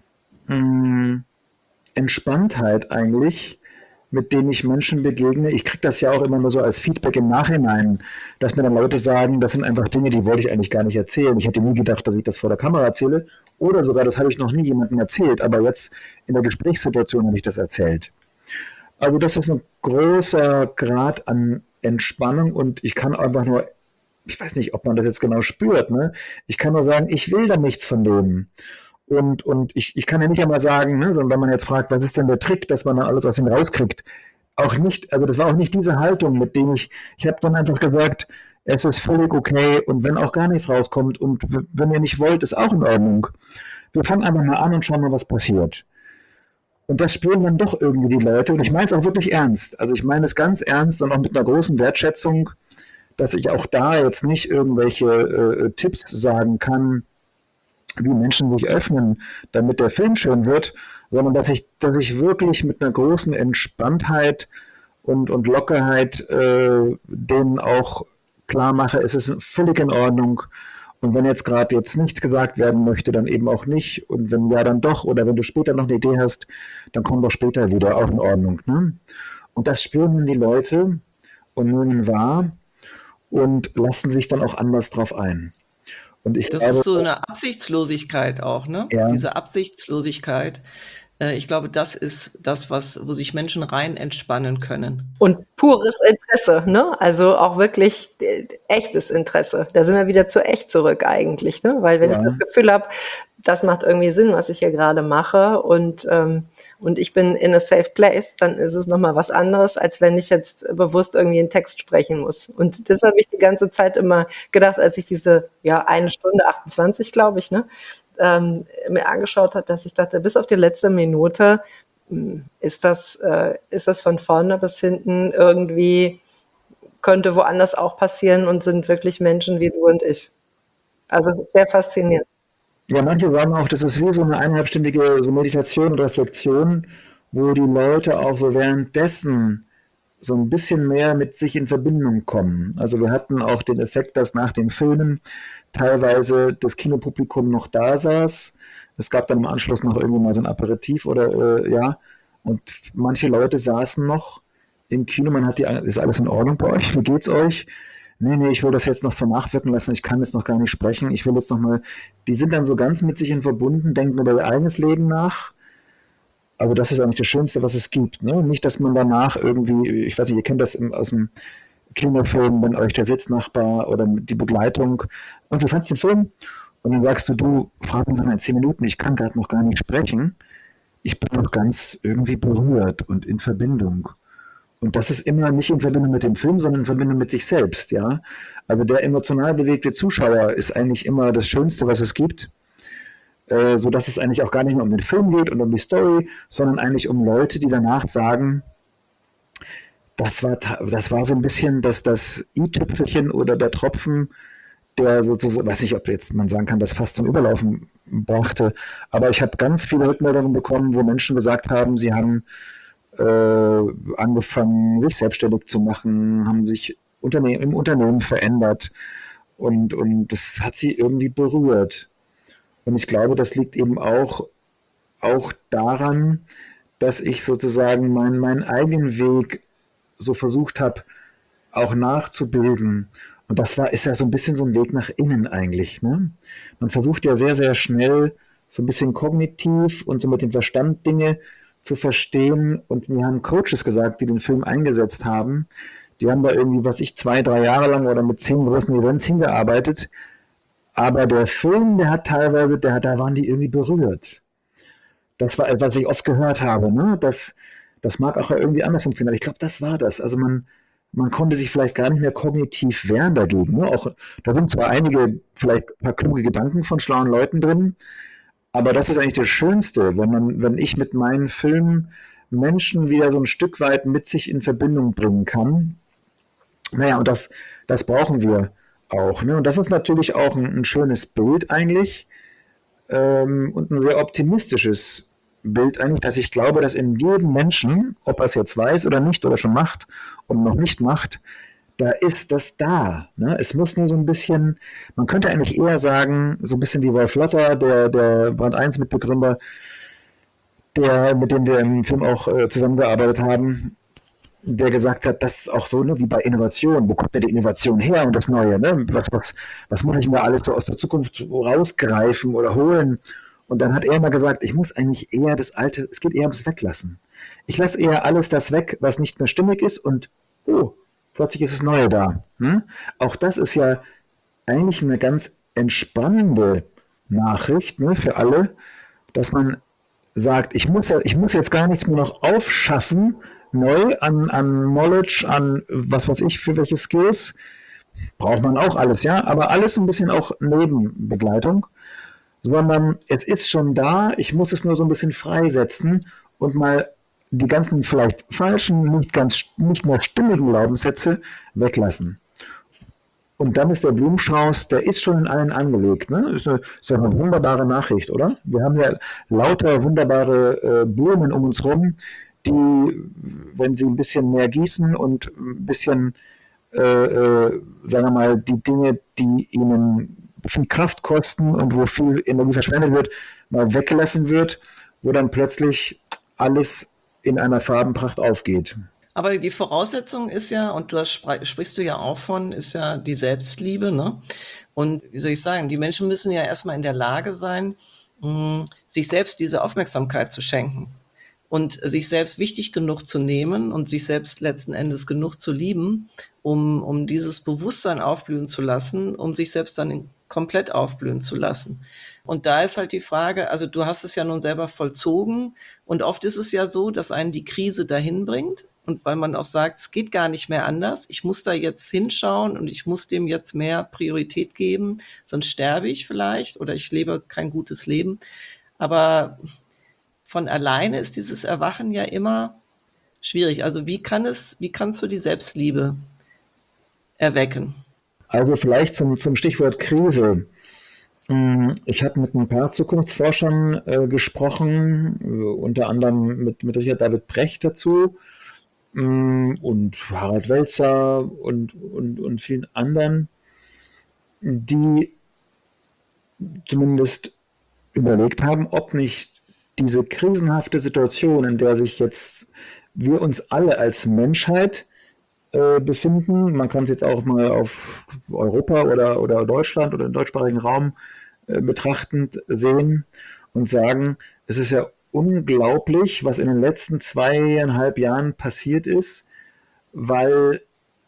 mh, Entspanntheit eigentlich, mit denen ich Menschen begegne. Ich kriege das ja auch immer nur so als Feedback im Nachhinein, dass mir dann Leute sagen, das sind einfach Dinge, die wollte ich eigentlich gar nicht erzählen. Ich hätte nie gedacht, dass ich das vor der Kamera erzähle oder sogar, das habe ich noch nie jemandem erzählt, aber jetzt in der Gesprächssituation habe ich das erzählt. Also das ist ein großer Grad an Entspannung und ich kann einfach nur, ich weiß nicht, ob man das jetzt genau spürt, ne? Ich kann nur sagen, ich will da nichts von dem. Und, und ich, ich kann ja nicht einmal sagen, ne, sondern wenn man jetzt fragt, was ist denn der Trick, dass man dann alles aus ihm rauskriegt, auch nicht, also das war auch nicht diese Haltung, mit dem ich, ich habe dann einfach gesagt, es ist völlig okay und wenn auch gar nichts rauskommt und w- wenn ihr nicht wollt, ist auch in Ordnung. Wir fangen einfach mal an und schauen mal, was passiert. Und das spüren dann doch irgendwie die Leute und ich meine es auch wirklich ernst. Also ich meine es ganz ernst und auch mit einer großen Wertschätzung, dass ich auch da jetzt nicht irgendwelche äh, Tipps sagen kann, wie Menschen sich öffnen, damit der Film schön wird, sondern dass ich, dass ich wirklich mit einer großen Entspanntheit und, und Lockerheit äh, denen auch klar mache, es ist völlig in Ordnung. Und wenn jetzt gerade jetzt nichts gesagt werden möchte, dann eben auch nicht. Und wenn ja, dann doch. Oder wenn du später noch eine Idee hast, dann komm doch später wieder, auch in Ordnung. Ne? Und das spüren die Leute und nehmen wahr und lassen sich dann auch anders drauf ein. Und ich Das glaube, ist so eine Absichtslosigkeit auch, ne? ja, Diese Absichtslosigkeit. Äh, ich glaube, das ist das, was, wo sich Menschen rein entspannen können. Und pures Interesse, ne? Also auch wirklich äh, echtes Interesse. Da sind wir wieder zu echt zurück eigentlich, ne? Weil wenn ich ja, das Gefühl habe, das macht irgendwie Sinn, was ich hier gerade mache und, ähm, und ich bin in a safe place, dann ist es nochmal was anderes, als wenn ich jetzt bewusst irgendwie einen Text sprechen muss. Und das habe ich die ganze Zeit immer gedacht, als ich diese, ja, eine Stunde achtundzwanzig, glaube ich, ne, ähm, mir angeschaut habe, dass ich dachte, bis auf die letzte Minute hm, ist das, äh, ist das von vorne bis hinten irgendwie, könnte woanders auch passieren und sind wirklich Menschen wie du und ich. Also sehr faszinierend. ja, manche sagen auch, das ist wie so eine eineinhalbstündige so Meditation und Reflexion, wo die Leute auch so währenddessen so ein bisschen mehr mit sich in Verbindung kommen. Also wir hatten auch den Effekt, dass nach den Filmen teilweise das Kinopublikum noch da saß. Es gab dann im Anschluss noch irgendwie mal so ein Aperitif oder äh, ja. Und manche Leute saßen noch im Kino. Man hat die, ist alles in Ordnung bei euch? Wie geht's euch? Nee, nee, ich will das jetzt noch so nachwirken lassen. Ich kann jetzt noch gar nicht sprechen. Ich will jetzt noch mal. Die sind dann so ganz mit sich in verbunden, denken über ihr eigenes Leben nach. Aber das ist eigentlich das Schönste, was es gibt. Ne? Nicht, dass man danach irgendwie, ich weiß nicht, ihr kennt das im, aus dem Kinofilm, wenn euch der Sitznachbar oder die Begleitung, und wie fandst du den Film? Und dann sagst du, du, frag mich noch in zehn Minuten, ich kann gerade noch gar nicht sprechen. Ich bin noch ganz irgendwie berührt und in Verbindung. Und das ist immer nicht in Verbindung mit dem Film, sondern in Verbindung mit sich selbst, ja. Also der emotional bewegte Zuschauer ist eigentlich immer das Schönste, was es gibt, äh, so dass es eigentlich auch gar nicht mehr um den Film geht und um die Story, sondern eigentlich um Leute, die danach sagen, das war, ta- das war so ein bisschen das, das i-Tüpfelchen oder der Tropfen, der sozusagen, weiß nicht, ob jetzt man sagen kann, das fast zum Überlaufen brachte, aber ich habe ganz viele Rückmeldungen bekommen, wo Menschen gesagt haben, sie haben äh, angefangen, sich selbstständig zu machen, haben sich Unterne im Unternehmen verändert und, und das hat sie irgendwie berührt. Und ich glaube, das liegt eben auch, auch daran, dass ich sozusagen meinen, meinen eigenen Weg so versucht habe, auch nachzubilden. Und das war, ist ja so ein bisschen so ein Weg nach innen eigentlich. Ne? Man versucht ja sehr, sehr schnell so ein bisschen kognitiv und so mit dem Verstand Dinge zu verstehen. Und mir haben Coaches gesagt, die den Film eingesetzt haben, die haben da irgendwie, was ich, zwei, drei Jahre lang oder mit zehn großen Events hingearbeitet. Aber der Film, der hat teilweise, der, da waren die irgendwie berührt. Das war etwas, was ich oft gehört habe. Ne? Das, das mag auch irgendwie anders funktionieren. Ich glaube, das war das. Also man, man konnte sich vielleicht gar nicht mehr kognitiv wehren dagegen. Ne? Auch, da sind zwar einige, vielleicht ein paar kluge Gedanken von schlauen Leuten drin, aber das ist eigentlich das Schönste, wenn man, wenn ich mit meinen Filmen Menschen wieder so ein Stück weit mit sich in Verbindung bringen kann. Naja, und das, das brauchen wir auch. Ne? Und das ist natürlich auch ein, ein schönes Bild eigentlich ähm, und ein sehr optimistisches Bild eigentlich, dass ich glaube, dass in jedem Menschen, ob er es jetzt weiß oder nicht oder schon macht und noch nicht macht, da ist das da. Ne? Es muss nur so ein bisschen, man könnte eigentlich eher sagen, so ein bisschen wie Wolf Lotter, der, der Brand eins Mitbegründer, der, mit dem wir im Film auch äh, zusammengearbeitet haben, der gesagt hat, das ist auch so, ne, wie bei Innovation. Wo kommt denn die Innovation her und das Neue? Ne? Was, was, was muss ich mir alles so aus der Zukunft rausgreifen oder holen? Und dann hat er immer gesagt, ich muss eigentlich eher das Alte, es geht eher ums Weglassen. Ich lasse eher alles das weg, was nicht mehr stimmig ist und, oh, plötzlich ist das Neue da. Hm? Auch das ist ja eigentlich eine ganz entspannende Nachricht, ne, für alle, dass man sagt, ich muss, ja, ich muss jetzt gar nichts mehr noch aufschaffen, neu an, an Knowledge, an was weiß ich für welche Skills. Braucht man auch alles, ja, aber alles ein bisschen auch Nebenbegleitung. Sondern es ist schon da, ich muss es nur so ein bisschen freisetzen und mal die ganzen vielleicht falschen, nicht ganz nicht mehr stimmigen Glaubenssätze weglassen. Und dann ist der Blumenstrauß, der ist schon in allen angelegt. Ne? Ist eine, ist eine wunderbare Nachricht, oder? Wir haben ja lauter wunderbare äh, Blumen um uns rum, die, wenn sie ein bisschen mehr gießen und ein bisschen, äh, äh, sagen wir mal, die Dinge, die ihnen viel Kraft kosten und wo viel Energie verschwendet wird, mal weggelassen wird, wo dann plötzlich alles in einer Farbenpracht aufgeht. Aber die Voraussetzung ist ja, und das sprichst du ja auch von, ist ja die Selbstliebe, ne? Und wie soll ich sagen, die Menschen müssen ja erstmal in der Lage sein, mh, sich selbst diese Aufmerksamkeit zu schenken und sich selbst wichtig genug zu nehmen und sich selbst letzten Endes genug zu lieben, um, um dieses Bewusstsein aufblühen zu lassen, um sich selbst dann in komplett aufblühen zu lassen. Und da ist halt die Frage, also du hast es ja nun selber vollzogen und oft ist es ja so, dass einen die Krise dahin bringt und weil man auch sagt, es geht gar nicht mehr anders, ich muss da jetzt hinschauen und ich muss dem jetzt mehr Priorität geben, sonst sterbe ich vielleicht oder ich lebe kein gutes Leben. Aber von alleine ist dieses Erwachen ja immer schwierig. Also wie kann es, wie kannst du die Selbstliebe erwecken? Also vielleicht zum, zum Stichwort Krise. Ich habe mit ein paar Zukunftsforschern äh, gesprochen, äh, unter anderem mit, mit Richard David Brecht dazu äh, und Harald Welzer und, und, und vielen anderen, die zumindest überlegt haben, ob nicht diese krisenhafte Situation, in der sich jetzt wir uns alle als Menschheit befinden. Man kann es jetzt auch mal auf Europa oder, oder Deutschland oder den deutschsprachigen Raum äh, betrachtend sehen und sagen, es ist ja unglaublich, was in den letzten zweieinhalb Jahren passiert ist, weil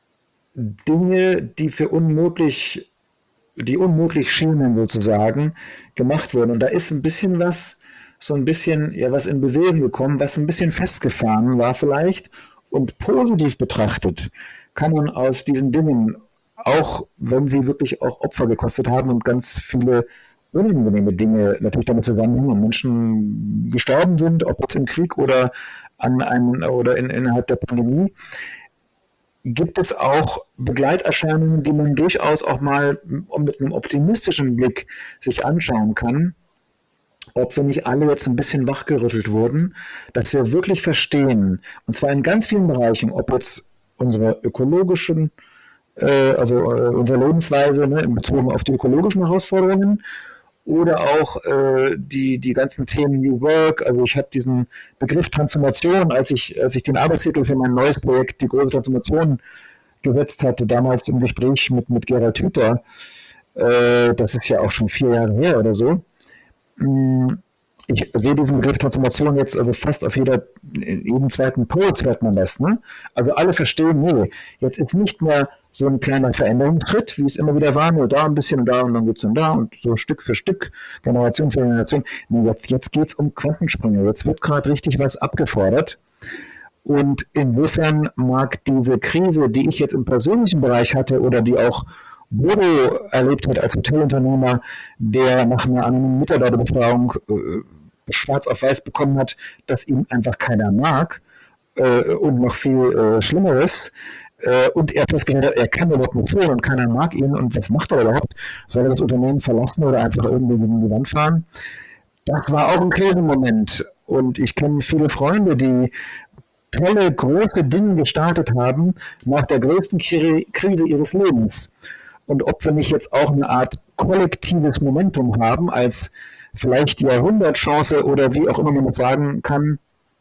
Dinge, die für unmöglich, die unmöglich schienen sozusagen, gemacht wurden. Und da ist ein bisschen was, so ein bisschen, ja, was in Bewegung gekommen, was ein bisschen festgefahren war vielleicht. Und positiv betrachtet kann man aus diesen Dingen, auch wenn sie wirklich auch Opfer gekostet haben und ganz viele unangenehme Dinge natürlich damit zusammenhängen und Menschen gestorben sind, ob jetzt im Krieg oder an einem, oder in, innerhalb der Pandemie, gibt es auch Begleiterscheinungen, die man durchaus auch mal mit einem optimistischen Blick sich anschauen kann. Ob wir nicht alle jetzt ein bisschen wachgerüttelt wurden, dass wir wirklich verstehen, und zwar in ganz vielen Bereichen, ob jetzt unsere ökologischen, äh, also äh, unsere Lebensweise, ne, in Bezug auf die ökologischen Herausforderungen oder auch äh, die, die ganzen Themen New Work. Also ich habe diesen Begriff Transformation, als ich, als ich den Arbeitstitel für mein neues Projekt, die große Transformation, gesetzt hatte, damals im Gespräch mit, mit Gerald Hüther, äh, das ist ja auch schon vier Jahre her oder so. Ich sehe diesen Begriff Transformation jetzt also fast auf jeder, jeden zweiten Post hört man das. Ne? Also alle verstehen, nee, jetzt ist nicht mehr so ein kleiner Veränderungsschritt, wie es immer wieder war, nur da ein bisschen und da und dann geht's dann da und so Stück für Stück, Generation für Generation. Nee, jetzt, jetzt geht's um Quantensprünge, jetzt wird gerade richtig was abgefordert. Und insofern mag diese Krise, die ich jetzt im persönlichen Bereich hatte oder die auch Bodo erlebt hat als Hotelunternehmer, der nach einer anonymen Mitarbeiterbefragung äh, schwarz auf weiß bekommen hat, dass ihn einfach keiner mag äh, und noch viel äh, Schlimmeres. Äh, und er festgestellt hat, er kann überhaupt nicht führen und keiner mag ihn. Und was macht er überhaupt? Soll er das Unternehmen verlassen oder einfach irgendwie gegen die Wand fahren? Das war auch ein Krisenmoment. Und ich kenne viele Freunde, die tolle, große Dinge gestartet haben nach der größten Krise ihres Lebens. Und ob wir nicht jetzt auch eine Art kollektives Momentum haben, als vielleicht die Jahrhundertchance oder wie auch immer man das sagen kann,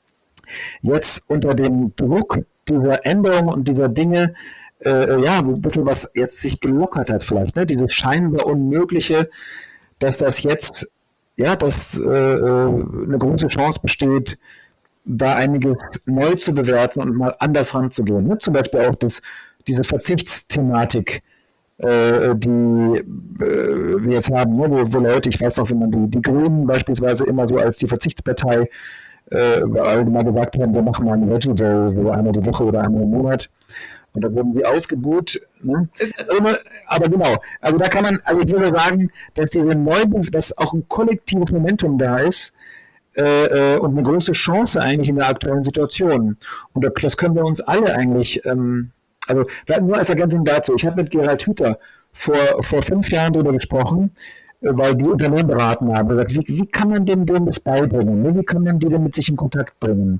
jetzt unter dem Druck dieser Änderungen und dieser Dinge, äh, ja, ein bisschen was jetzt sich gelockert hat vielleicht, ne? Dieses scheinbar Unmögliche, dass das jetzt, ja, dass äh, eine große Chance besteht, da einiges neu zu bewerten und mal anders ranzugehen. Ne? Zum Beispiel auch das, diese Verzichtsthematik, äh, die äh, wir jetzt haben, ne? wo, wo Leute, ich weiß noch, wenn man die, die Grünen beispielsweise immer so als die Verzichtspartei, äh, weil die mal gesagt haben, wir machen mal eine Veggie Day, so einmal die Woche oder einmal im Monat. Und da wurden sie ausgebuht. Ne? Aber genau, also da kann man, also ich würde sagen, dass diese neue, dass auch ein kollektives Momentum da ist, Äh, und eine große Chance eigentlich in der aktuellen Situation. Und das können wir uns alle eigentlich, ähm, also nur als Ergänzung dazu, ich habe mit Gerald Hüther vor, vor fünf Jahren darüber gesprochen, äh, weil die Unternehmen beraten haben, gesagt, wie, wie kann man dem, dem das beibringen, ne? Wie kann man die denn mit sich in Kontakt bringen?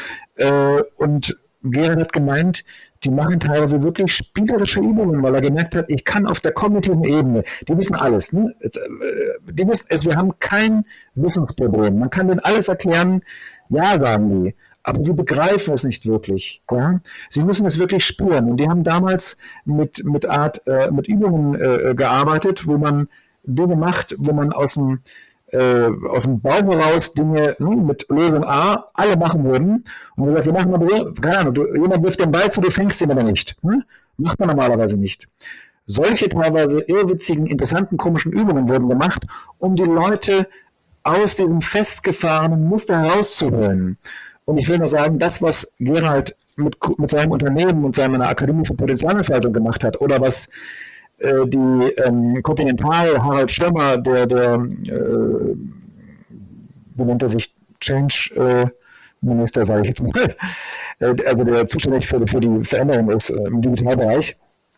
Äh, und Gerald hat gemeint, die machen teilweise wirklich spielerische Übungen, weil er gemerkt hat, ich kann auf der kognitiven Ebene, die wissen alles, ne? Die wissen, also wir haben kein Wissensproblem, man kann denen alles erklären, ja, sagen die, aber sie begreifen es nicht wirklich. Ja? Sie müssen es wirklich spüren und die haben damals mit, mit Art, äh, mit Übungen äh, gearbeitet, wo man Dinge macht, wo man aus dem Äh, aus dem Bauch heraus Dinge ne, mit Lösung A alle machen würden. Und wir gesagt, wir machen mal, keine Ahnung, du, jemand wirft den Ball zu, du fängst den aber nicht. Hm? Macht man normalerweise nicht. Solche teilweise irrwitzigen, interessanten, komischen Übungen wurden gemacht, um die Leute aus diesem festgefahrenen Muster herauszuholen. Und ich will nur sagen, das, was Gerald mit, mit seinem Unternehmen und seiner Akademie für Potenzialentfaltung gemacht hat, oder was die ähm, Continental, Harald Stömmer, der, der äh, wie nennt er sich, Change äh, Minister, sage ich jetzt mal, äh, also der zuständig für, für die Veränderung ist äh, im Digitalbereich.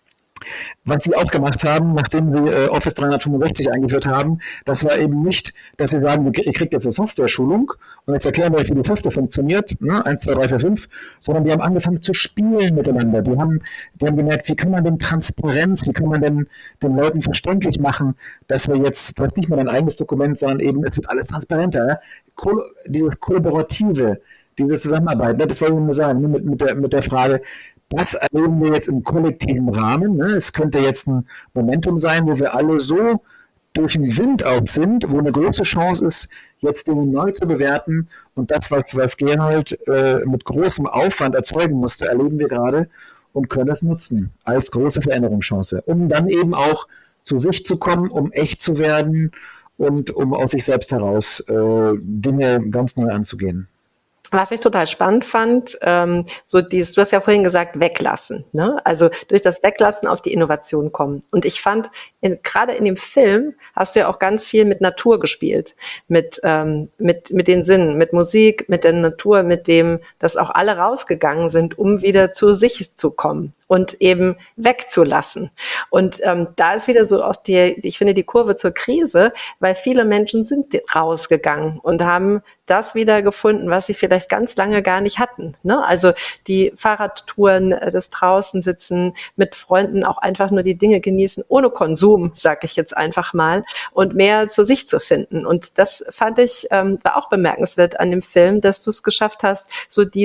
Was sie auch gemacht haben, nachdem sie äh, Office dreihundertfünfundsechzig eingeführt haben, das war eben nicht, dass sie sagen, ihr kriegt jetzt eine Software-Schulung und jetzt erklären wir euch, wie die Software funktioniert, ne? eins, zwei, drei, vier, fünf, sondern die haben angefangen zu spielen miteinander. Die haben, die haben gemerkt, wie kann man denn Transparenz, wie kann man denn den Leuten verständlich machen, dass wir jetzt, du hast nicht mehr dein eigenes Dokument, sondern eben, es wird alles transparenter. Ja? Ko- dieses Kollaborative, diese Zusammenarbeit, ne? Das wollte ich nur sagen, ne? mit, mit, der, mit der Frage, das erleben wir jetzt im kollektiven Rahmen. Ne? Es könnte jetzt ein Momentum sein, wo wir alle so durch den Wind auch sind, wo eine große Chance ist, jetzt Dinge neu zu bewerten. Und das, was, was Gerald äh, mit großem Aufwand erzeugen musste, erleben wir gerade und können es nutzen als große Veränderungschance, um dann eben auch zu sich zu kommen, um echt zu werden und um aus sich selbst heraus äh, Dinge ganz neu anzugehen. Was ich total spannend fand, ähm, so dieses, du hast ja vorhin gesagt, weglassen, ne? Also durch das Weglassen auf die Innovation kommen. Und ich fand, in, gerade in dem Film hast du ja auch ganz viel mit Natur gespielt, mit ähm, mit mit den Sinnen, mit Musik, mit der Natur, mit dem, dass auch alle rausgegangen sind, um wieder zu sich zu kommen und eben wegzulassen. Und ähm, da ist wieder so auch die, ich finde, die Kurve zur Krise, weil viele Menschen sind rausgegangen und haben das wieder gefunden, was sie vielleicht ganz lange gar nicht hatten. Ne? Also die Fahrradtouren, das Draußensitzen, mit Freunden auch einfach nur die Dinge genießen, ohne Konsum, sag ich jetzt einfach mal, und mehr zu sich zu finden. Und das fand ich, ähm, war auch bemerkenswert an dem Film, dass du es geschafft hast, so dieses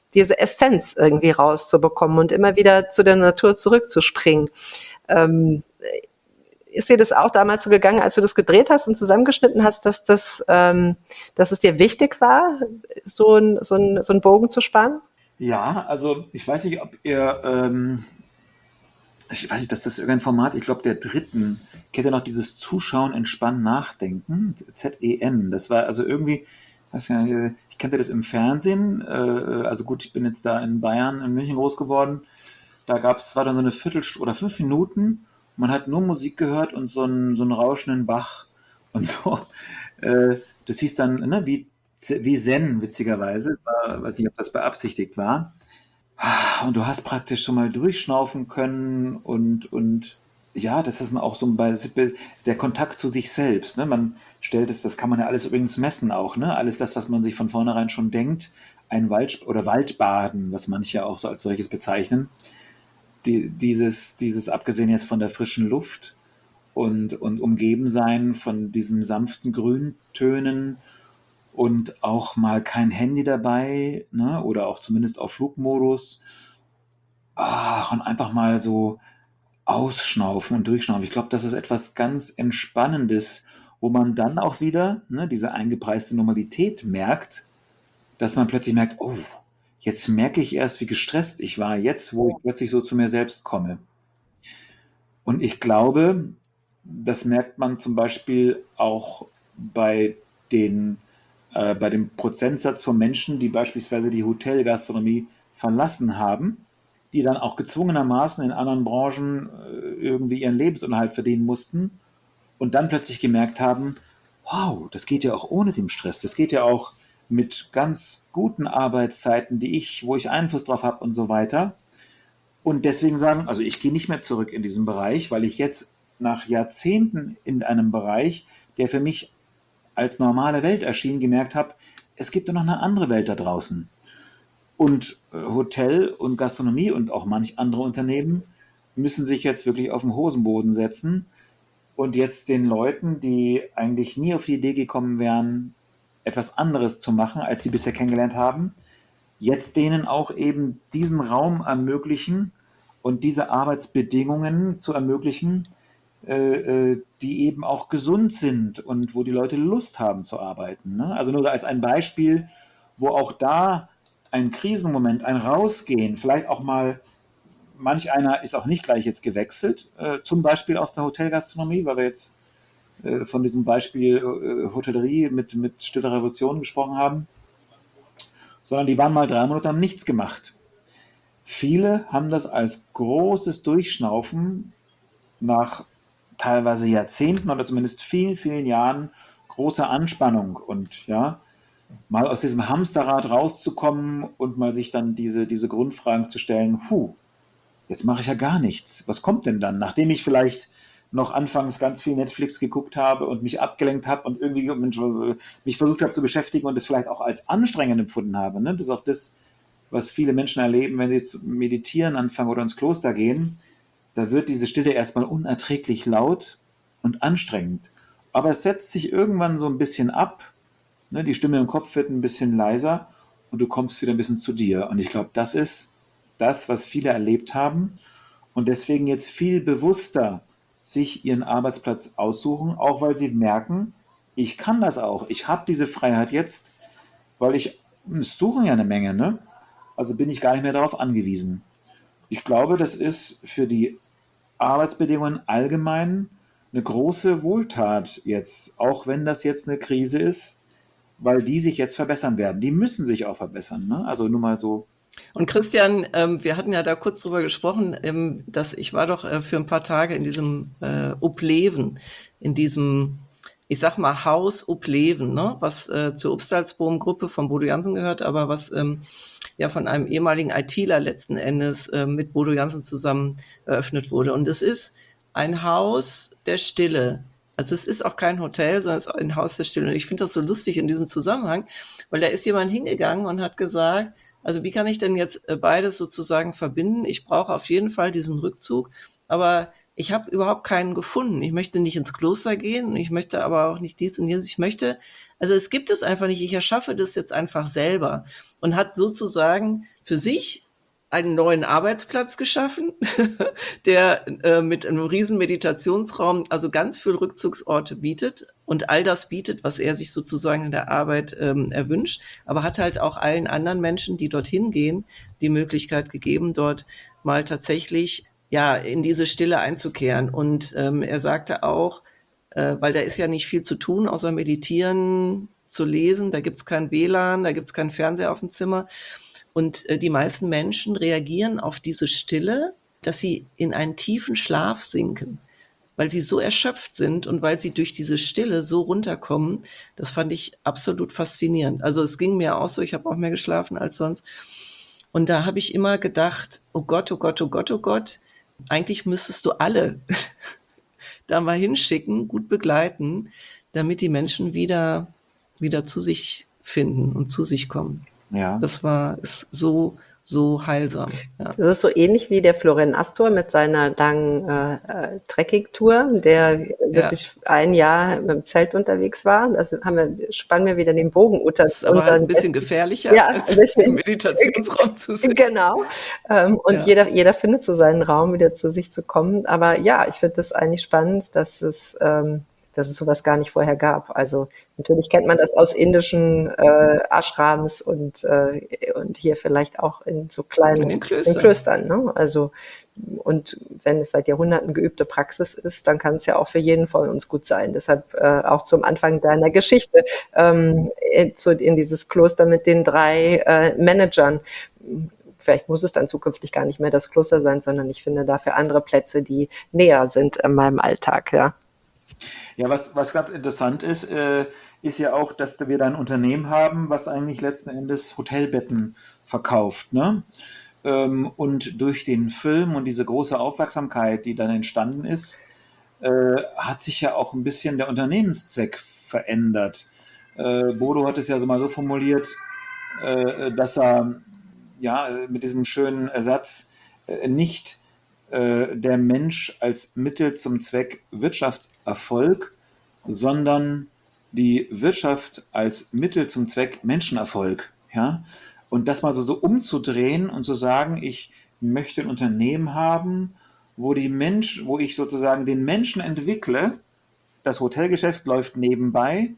diese Essenz irgendwie rauszubekommen und immer wieder zu der Natur zurückzuspringen. Ähm, ist dir das auch damals so gegangen, als du das gedreht hast und zusammengeschnitten hast, dass das, ähm, dass es dir wichtig war, so ein, so ein, so einen Bogen zu spannen? Ja, also ich weiß nicht, ob ihr, ähm, ich weiß nicht, das ist irgendein Format, ich glaube der dritten, kennt ihr noch dieses Zuschauen, Entspannen, Nachdenken, Z E N, das war also irgendwie, weiß gar nicht, ich kannte das im Fernsehen, äh, also gut, ich bin jetzt da in Bayern, in München groß geworden, da gab es, war dann so eine Viertelstunde oder fünf Minuten, man hat nur Musik gehört und so einen, so einen rauschenden Bach und so, äh, das hieß dann, ne, wie, wie Zen, witzigerweise, war, weiß nicht, ob das beabsichtigt war. Und du hast praktisch schon mal durchschnaufen können und, und ja, das ist dann auch so ein Beispiel, der Kontakt zu sich selbst. Ne? Man stellt es, das kann man ja alles übrigens messen auch, ne? Alles das, was man sich von vornherein schon denkt, ein Wald oder Waldbaden, was manche auch so als solches bezeichnen. Die, dieses, dieses, abgesehen jetzt von der frischen Luft und, und umgeben sein von diesen sanften Grüntönen und auch mal kein Handy dabei, ne? Oder auch zumindest auf Flugmodus. Ach, und einfach mal so ausschnaufen und durchschnaufen. Ich glaube, das ist etwas ganz Entspannendes, wo man dann auch wieder, ne, diese eingepreiste Normalität merkt, dass man plötzlich merkt, oh, jetzt merke ich erst, wie gestresst ich war, jetzt, wo ich plötzlich so zu mir selbst komme. Und ich glaube, das merkt man zum Beispiel auch bei den, äh, bei dem Prozentsatz von Menschen, die beispielsweise die Hotelgastronomie verlassen haben, die dann auch gezwungenermaßen in anderen Branchen äh, irgendwie ihren Lebensunterhalt verdienen mussten und dann plötzlich gemerkt haben, wow, das geht ja auch ohne den Stress, das geht ja auch mit ganz guten Arbeitszeiten, die ich, wo ich Einfluss drauf habe und so weiter. Und deswegen sagen, also ich gehe nicht mehr zurück in diesen Bereich, weil ich jetzt nach Jahrzehnten in einem Bereich, der für mich als normale Welt erschien, gemerkt habe, es gibt ja noch eine andere Welt da draußen. Und äh, Hotel und Gastronomie und auch manch andere Unternehmen müssen sich jetzt wirklich auf den Hosenboden setzen und jetzt den Leuten, die eigentlich nie auf die Idee gekommen wären, etwas anderes zu machen, als sie bisher kennengelernt haben, jetzt denen auch eben diesen Raum ermöglichen und diese Arbeitsbedingungen zu ermöglichen, äh, äh, die eben auch gesund sind und wo die Leute Lust haben zu arbeiten. Ne? Also nur als ein Beispiel, wo auch da ein Krisenmoment, ein Rausgehen, vielleicht auch mal, manch einer ist auch nicht gleich jetzt gewechselt, äh, zum Beispiel aus der Hotelgastronomie, weil wir jetzt äh, von diesem Beispiel äh, Hotellerie mit, mit Stiller Revolution gesprochen haben, sondern die waren mal drei Monate, haben nichts gemacht. Viele haben das als großes Durchschnaufen nach teilweise Jahrzehnten oder zumindest vielen, vielen Jahren großer Anspannung und ja, mal aus diesem Hamsterrad rauszukommen und mal sich dann diese, diese Grundfragen zu stellen, puh, jetzt mache ich ja gar nichts. Was kommt denn dann? Nachdem ich vielleicht noch anfangs ganz viel Netflix geguckt habe und mich abgelenkt habe und irgendwie mich versucht habe zu beschäftigen und es vielleicht auch als anstrengend empfunden habe. Ne? Das ist auch das, was viele Menschen erleben, wenn sie zu meditieren anfangen oder ins Kloster gehen. Da wird diese Stille erstmal unerträglich laut und anstrengend. Aber es setzt sich irgendwann so ein bisschen ab. Ne? Die Stimme im Kopf wird ein bisschen leiser und du kommst wieder ein bisschen zu dir. Und ich glaube, das ist das, was viele erlebt haben und deswegen jetzt viel bewusster sich ihren Arbeitsplatz aussuchen, auch weil sie merken, ich kann das auch. Ich habe diese Freiheit jetzt, weil ich, es suchen ja eine Menge, ne? Also bin ich gar nicht mehr darauf angewiesen. Ich glaube, das ist für die Arbeitsbedingungen allgemein eine große Wohltat jetzt, auch wenn das jetzt eine Krise ist, weil die sich jetzt verbessern werden. Die müssen sich auch verbessern, ne? Also nur mal so. Und Christian, ähm, wir hatten ja da kurz drüber gesprochen, ähm, dass ich war doch äh, für ein paar Tage in diesem äh, Upleven, in diesem, ich sag mal, Haus Upleven, ne? Was äh, zur Upstalsboom-Gruppe von Bodo Jansen gehört, aber was ähm, ja von einem ehemaligen ITler letzten Endes äh, mit Bodo Jansen zusammen eröffnet wurde. Und es ist ein Haus der Stille. Also es ist auch kein Hotel, sondern es ist ein Haus der Stille. Und ich finde das so lustig in diesem Zusammenhang, weil da ist jemand hingegangen und hat gesagt, also wie kann ich denn jetzt beides sozusagen verbinden? Ich brauche auf jeden Fall diesen Rückzug, aber ich habe überhaupt keinen gefunden. Ich möchte nicht ins Kloster gehen, ich möchte aber auch nicht dies und jenes. Ich möchte Also es gibt es einfach nicht. Ich erschaffe das jetzt einfach selber und hat sozusagen für sich einen neuen Arbeitsplatz geschaffen, der äh, mit einem riesen Meditationsraum, also ganz viel Rückzugsorte bietet und all das bietet, was er sich sozusagen in der Arbeit ähm, erwünscht, aber hat halt auch allen anderen Menschen, die dorthin gehen, die Möglichkeit gegeben, dort mal tatsächlich ja in diese Stille einzukehren. Und ähm, er sagte auch, äh, weil da ist ja nicht viel zu tun, außer meditieren, zu lesen, da gibt's kein W L A N, da gibt's keinen Fernseher auf dem Zimmer. Und äh, die meisten Menschen reagieren auf diese Stille, dass sie in einen tiefen Schlaf sinken, weil sie so erschöpft sind und weil sie durch diese Stille so runterkommen. Das fand ich absolut faszinierend. Also es ging mir auch so, ich habe auch mehr geschlafen als sonst. Und da habe ich immer gedacht, oh Gott, oh Gott, oh Gott, oh Gott, eigentlich müsstest du alle da mal hinschicken, gut begleiten, damit die Menschen wieder, wieder zu sich finden und zu sich kommen. Ja. Das war ist so, so heilsam. Ja. Das ist so ähnlich wie der Florian Astor mit seiner langen äh, äh, Trekking-Tour, der wirklich ja. ein Jahr mit dem Zelt unterwegs war. Das haben wir, spannen wir wieder den Bogen unter. Das ist aber halt ein bisschen Besten. gefährlicher, ja, als ein bisschen. im Meditationsraum zu sitzen. Genau. Ähm, und ja. jeder, jeder findet so seinen Raum, wieder zu sich zu kommen. Aber ja, ich finde das eigentlich spannend, dass es ähm, dass es sowas gar nicht vorher gab. Also natürlich kennt man das aus indischen äh, Ashrams und, äh, und hier vielleicht auch in so kleinen in den Klöstern. In Klöstern, ne? Also, und wenn es seit Jahrhunderten geübte Praxis ist, dann kann es ja auch für jeden von uns gut sein. Deshalb äh, auch zum Anfang deiner Geschichte ähm, in, zu, in dieses Kloster mit den drei äh, Managern. Vielleicht muss es dann zukünftig gar nicht mehr das Kloster sein, sondern ich finde dafür andere Plätze, die näher sind in meinem Alltag, ja. Ja, was, was ganz interessant ist, äh, ist ja auch, dass wir da ein Unternehmen haben, was eigentlich letzten Endes Hotelbetten verkauft, ne? Ähm, und durch den Film und diese große Aufmerksamkeit, die dann entstanden ist, äh, hat sich ja auch ein bisschen der Unternehmenszweck verändert. Äh, Bodo hat es ja so mal so formuliert, äh, dass er ja mit diesem schönen Ersatz äh, nicht der Mensch als Mittel zum Zweck Wirtschaftserfolg, sondern die Wirtschaft als Mittel zum Zweck Menschenerfolg. Ja? Und das mal so, so umzudrehen und zu sagen, ich möchte ein Unternehmen haben, wo die Mensch, wo ich sozusagen den Menschen entwickle, das Hotelgeschäft läuft nebenbei,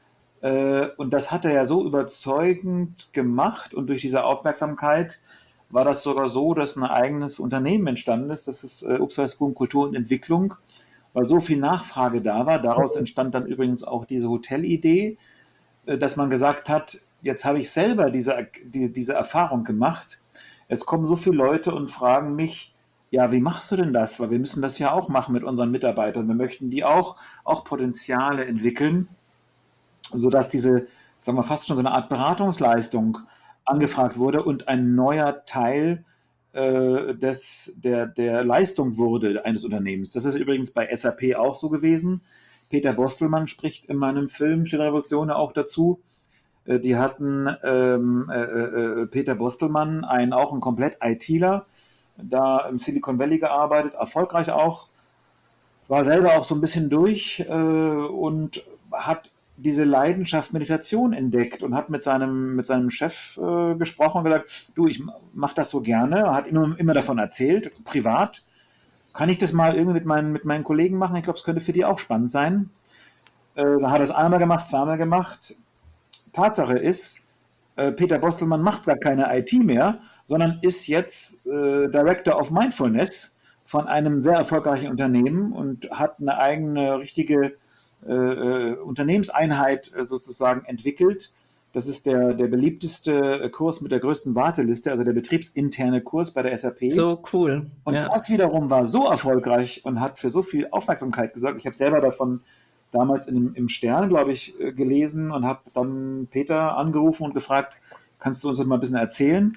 äh, und das hat er ja so überzeugend gemacht und durch diese Aufmerksamkeit war das sogar so, dass ein eigenes Unternehmen entstanden ist, das ist äh, Upsalsboom Kultur und Entwicklung, weil so viel Nachfrage da war. Daraus entstand dann übrigens auch diese Hotelidee, äh, dass man gesagt hat, jetzt habe ich selber diese, die, diese Erfahrung gemacht. Es kommen so viele Leute und fragen mich, ja, wie machst du denn das? Weil wir müssen das ja auch machen mit unseren Mitarbeitern. Wir möchten die auch, auch Potenziale entwickeln, sodass diese, sagen wir, fast schon so eine Art Beratungsleistung angefragt wurde und ein neuer Teil äh, des, der, der Leistung wurde eines Unternehmens. Das ist übrigens bei S A P auch so gewesen. Peter Bostelmann spricht in meinem Film Stille Revolution auch dazu. Äh, die hatten ähm, äh, äh, Peter Bostelmann, ein, auch ein komplett ITler, da im Silicon Valley gearbeitet, erfolgreich auch, war selber auch so ein bisschen durch äh, und hat diese Leidenschaft Meditation entdeckt und hat mit seinem, mit seinem Chef äh, gesprochen und gesagt, du, ich mache das so gerne, er hat immer, immer davon erzählt, privat, kann ich das mal irgendwie mit meinen, mit meinen Kollegen machen? Ich glaube, es könnte für die auch spannend sein. Äh, da hat er es einmal gemacht, zweimal gemacht. Tatsache ist, äh, Peter Bostelmann macht gar keine I T mehr, sondern ist jetzt äh, Director of Mindfulness von einem sehr erfolgreichen Unternehmen und hat eine eigene richtige Äh, Unternehmenseinheit äh, sozusagen entwickelt. Das ist der, der beliebteste Kurs mit der größten Warteliste, also der betriebsinterne Kurs bei der S A P. So cool. Und ja. das wiederum war so erfolgreich und hat für so viel Aufmerksamkeit gesorgt. Ich habe selber davon damals in, im Stern, glaube ich, gelesen und habe dann Peter angerufen und gefragt, kannst du uns das mal ein bisschen erzählen?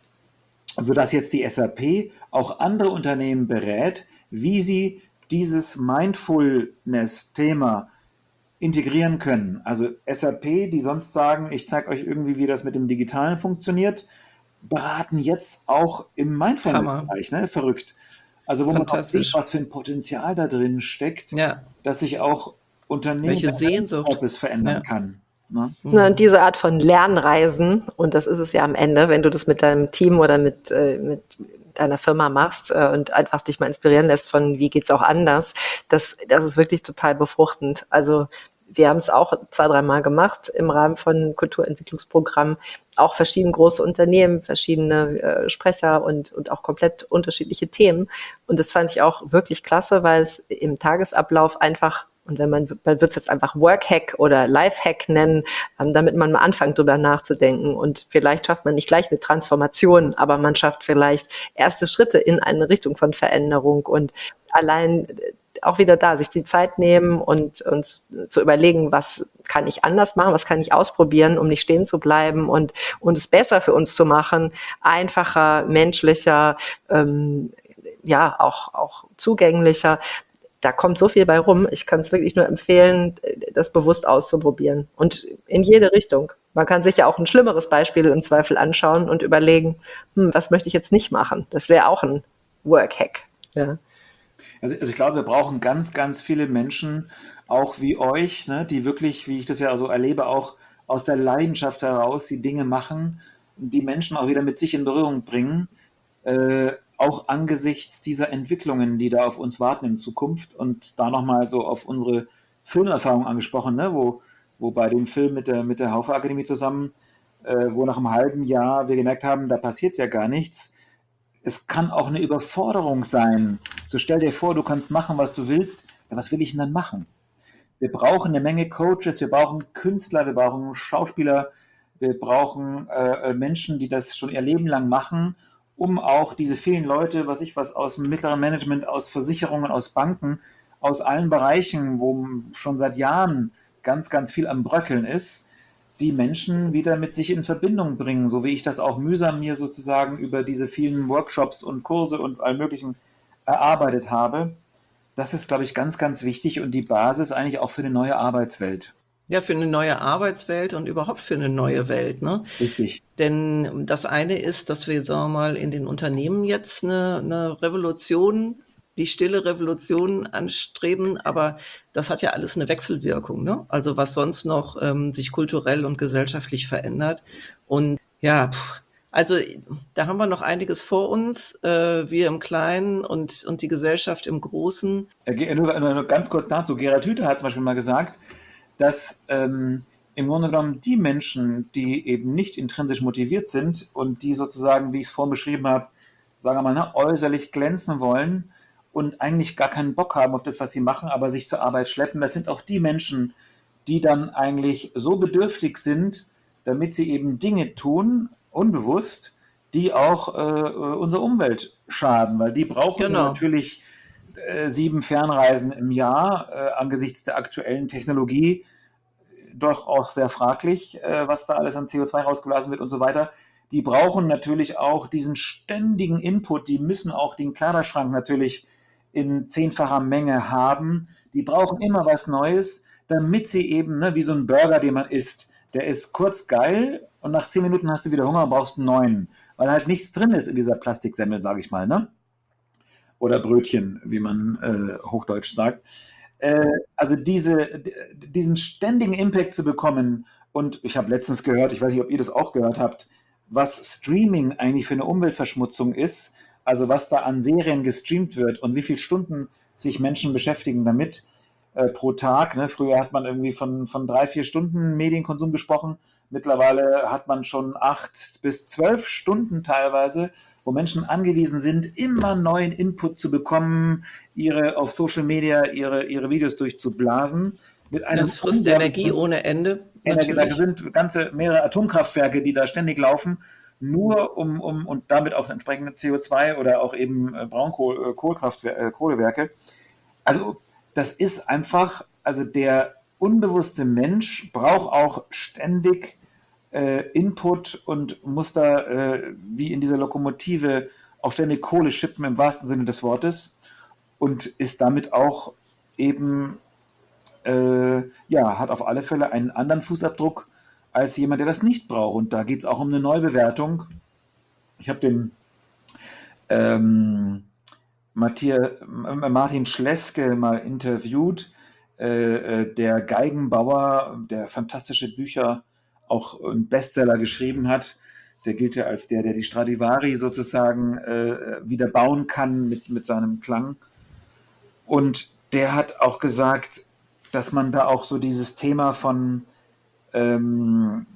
Sodass jetzt die S A P auch andere Unternehmen berät, wie sie dieses Mindfulness-Thema integrieren können. Also S A P, die sonst sagen, ich zeige euch irgendwie, wie das mit dem Digitalen funktioniert, beraten jetzt auch im Mindfulness-Bereich. Ne? Verrückt. Also wo man auch sieht, was für ein Potenzial da drin steckt, ja. dass sich auch Unternehmen das verändern ja. kann. Ne? Na, und diese Art von Lernreisen, und das ist es ja am Ende, wenn du das mit deinem Team oder mit, äh, mit deiner Firma machst äh, und einfach dich mal inspirieren lässt von, wie geht's auch anders, das, das ist wirklich total befruchtend. Also wir haben es auch zwei, dreimal gemacht im Rahmen von Kulturentwicklungsprogrammen, auch verschiedene große Unternehmen, verschiedene äh, Sprecher und, und auch komplett unterschiedliche Themen. Und das fand ich auch wirklich klasse, weil es im Tagesablauf einfach, und wenn man, man wird es jetzt einfach Workhack oder Lifehack nennen, ähm, damit man mal anfängt, drüber nachzudenken. Und vielleicht schafft man nicht gleich eine Transformation, aber man schafft vielleicht erste Schritte in eine Richtung von Veränderung. Und allein äh, auch wieder da, sich die Zeit nehmen und uns zu überlegen, was kann ich anders machen, was kann ich ausprobieren, um nicht stehen zu bleiben und, und es besser für uns zu machen, einfacher, menschlicher, ähm, ja, auch, auch zugänglicher. Da kommt so viel bei rum. Ich kann es wirklich nur empfehlen, das bewusst auszuprobieren. Und in jede Richtung. Man kann sich ja auch ein schlimmeres Beispiel im Zweifel anschauen und überlegen, hm, was möchte ich jetzt nicht machen? Das wäre auch ein Workhack. Ja. Also, also ich glaube, wir brauchen ganz, ganz viele Menschen, auch wie euch, ne, die wirklich, wie ich das ja so erlebe, auch aus der Leidenschaft heraus die Dinge machen, die Menschen auch wieder mit sich in Berührung bringen, äh, auch angesichts dieser Entwicklungen, die da auf uns warten in Zukunft. Und da nochmal so auf unsere Filmerfahrung angesprochen, ne, wo, wo bei dem Film mit der, mit der Haufe Akademie zusammen, äh, wo nach einem halben Jahr wir gemerkt haben, da passiert ja gar nichts. Es kann auch eine Überforderung sein. So stell dir vor, du kannst machen, was du willst. Ja, was will ich denn dann machen? Wir brauchen eine Menge Coaches, wir brauchen Künstler, wir brauchen Schauspieler, wir brauchen äh, Menschen, die das schon ihr Leben lang machen, um auch diese vielen Leute, was ich was aus dem mittleren Management, aus Versicherungen, aus Banken, aus allen Bereichen, wo schon seit Jahren ganz, ganz viel am Bröckeln ist, die Menschen wieder mit sich in Verbindung bringen, so wie ich das auch mühsam mir sozusagen über diese vielen Workshops und Kurse und all möglichen erarbeitet habe. Das ist, glaube ich, ganz, ganz wichtig und die Basis eigentlich auch für eine neue Arbeitswelt. Ja, für eine neue Arbeitswelt und überhaupt für eine neue Welt, ne? Richtig. Denn das eine ist, dass wir, sagen wir mal, in den Unternehmen jetzt eine, eine Revolution, die stille Revolution anstreben, aber das hat ja alles eine Wechselwirkung, ne? Also was sonst noch ähm, sich kulturell und gesellschaftlich verändert. Und ja, pff, also da haben wir noch einiges vor uns, äh, wir im Kleinen und, und die Gesellschaft im Großen. Äh, Nur, nur ganz kurz dazu, Gerhard Hüther hat zum Beispiel mal gesagt, dass ähm, im Grunde genommen die Menschen, die eben nicht intrinsisch motiviert sind und die sozusagen, wie ich es vorhin beschrieben habe, sagen wir mal, ne, äußerlich glänzen wollen und eigentlich gar keinen Bock haben auf das, was sie machen, aber sich zur Arbeit schleppen, das sind auch die Menschen, die dann eigentlich so bedürftig sind, damit sie eben Dinge tun, unbewusst, die auch äh, unserer Umwelt schaden, weil die brauchen Genau. natürlich äh, sieben Fernreisen im Jahr äh, angesichts der aktuellen Technologie, doch auch sehr fraglich, äh, was da alles an C O zwei rausgeblasen wird und so weiter. Die brauchen natürlich auch diesen ständigen Input, die müssen auch den Kleiderschrank natürlich in zehnfacher Menge haben. Die brauchen immer was Neues, damit sie eben, ne, wie so ein Burger, den man isst, der ist kurz geil und nach zehn Minuten hast du wieder Hunger und brauchst einen neuen, weil halt nichts drin ist in dieser Plastiksemmel, sage ich mal, ne? Oder Brötchen, wie man äh, hochdeutsch sagt. Äh, also diese, diesen ständigen Impact zu bekommen, und ich habe letztens gehört, ich weiß nicht, ob ihr das auch gehört habt, was Streaming eigentlich für eine Umweltverschmutzung ist, also was da an Serien gestreamt wird und wie viele Stunden sich Menschen beschäftigen damit äh, pro Tag. Ne? Früher hat man irgendwie von, von drei, vier Stunden Medienkonsum gesprochen. Mittlerweile hat man schon acht bis zwölf Stunden teilweise, wo Menschen angewiesen sind, immer neuen Input zu bekommen, ihre auf Social Media ihre, ihre Videos durchzublasen. Mit einem Das frisst Energie ohne Ende. Energie, da Natürlich. sind ganze mehrere Atomkraftwerke, die da ständig laufen, nur um, um und damit auch entsprechende C O zwei oder auch eben Braunkohlewerke. Also das ist einfach, also der unbewusste Mensch braucht auch ständig äh, Input und muss da äh, wie in dieser Lokomotive auch ständig Kohle schippen im wahrsten Sinne des Wortes und ist damit auch eben, äh, ja, hat auf alle Fälle einen anderen Fußabdruck als jemand, der das nicht braucht. Und da geht es auch um eine Neubewertung. Ich habe den ähm, Matthias, Martin Schleske mal interviewt, äh, der Geigenbauer, der fantastische Bücher, auch einen Bestseller geschrieben hat. Der gilt ja als der, der die Stradivari sozusagen äh, wieder bauen kann mit, mit seinem Klang. Und der hat auch gesagt, dass man da auch so dieses Thema von ähm,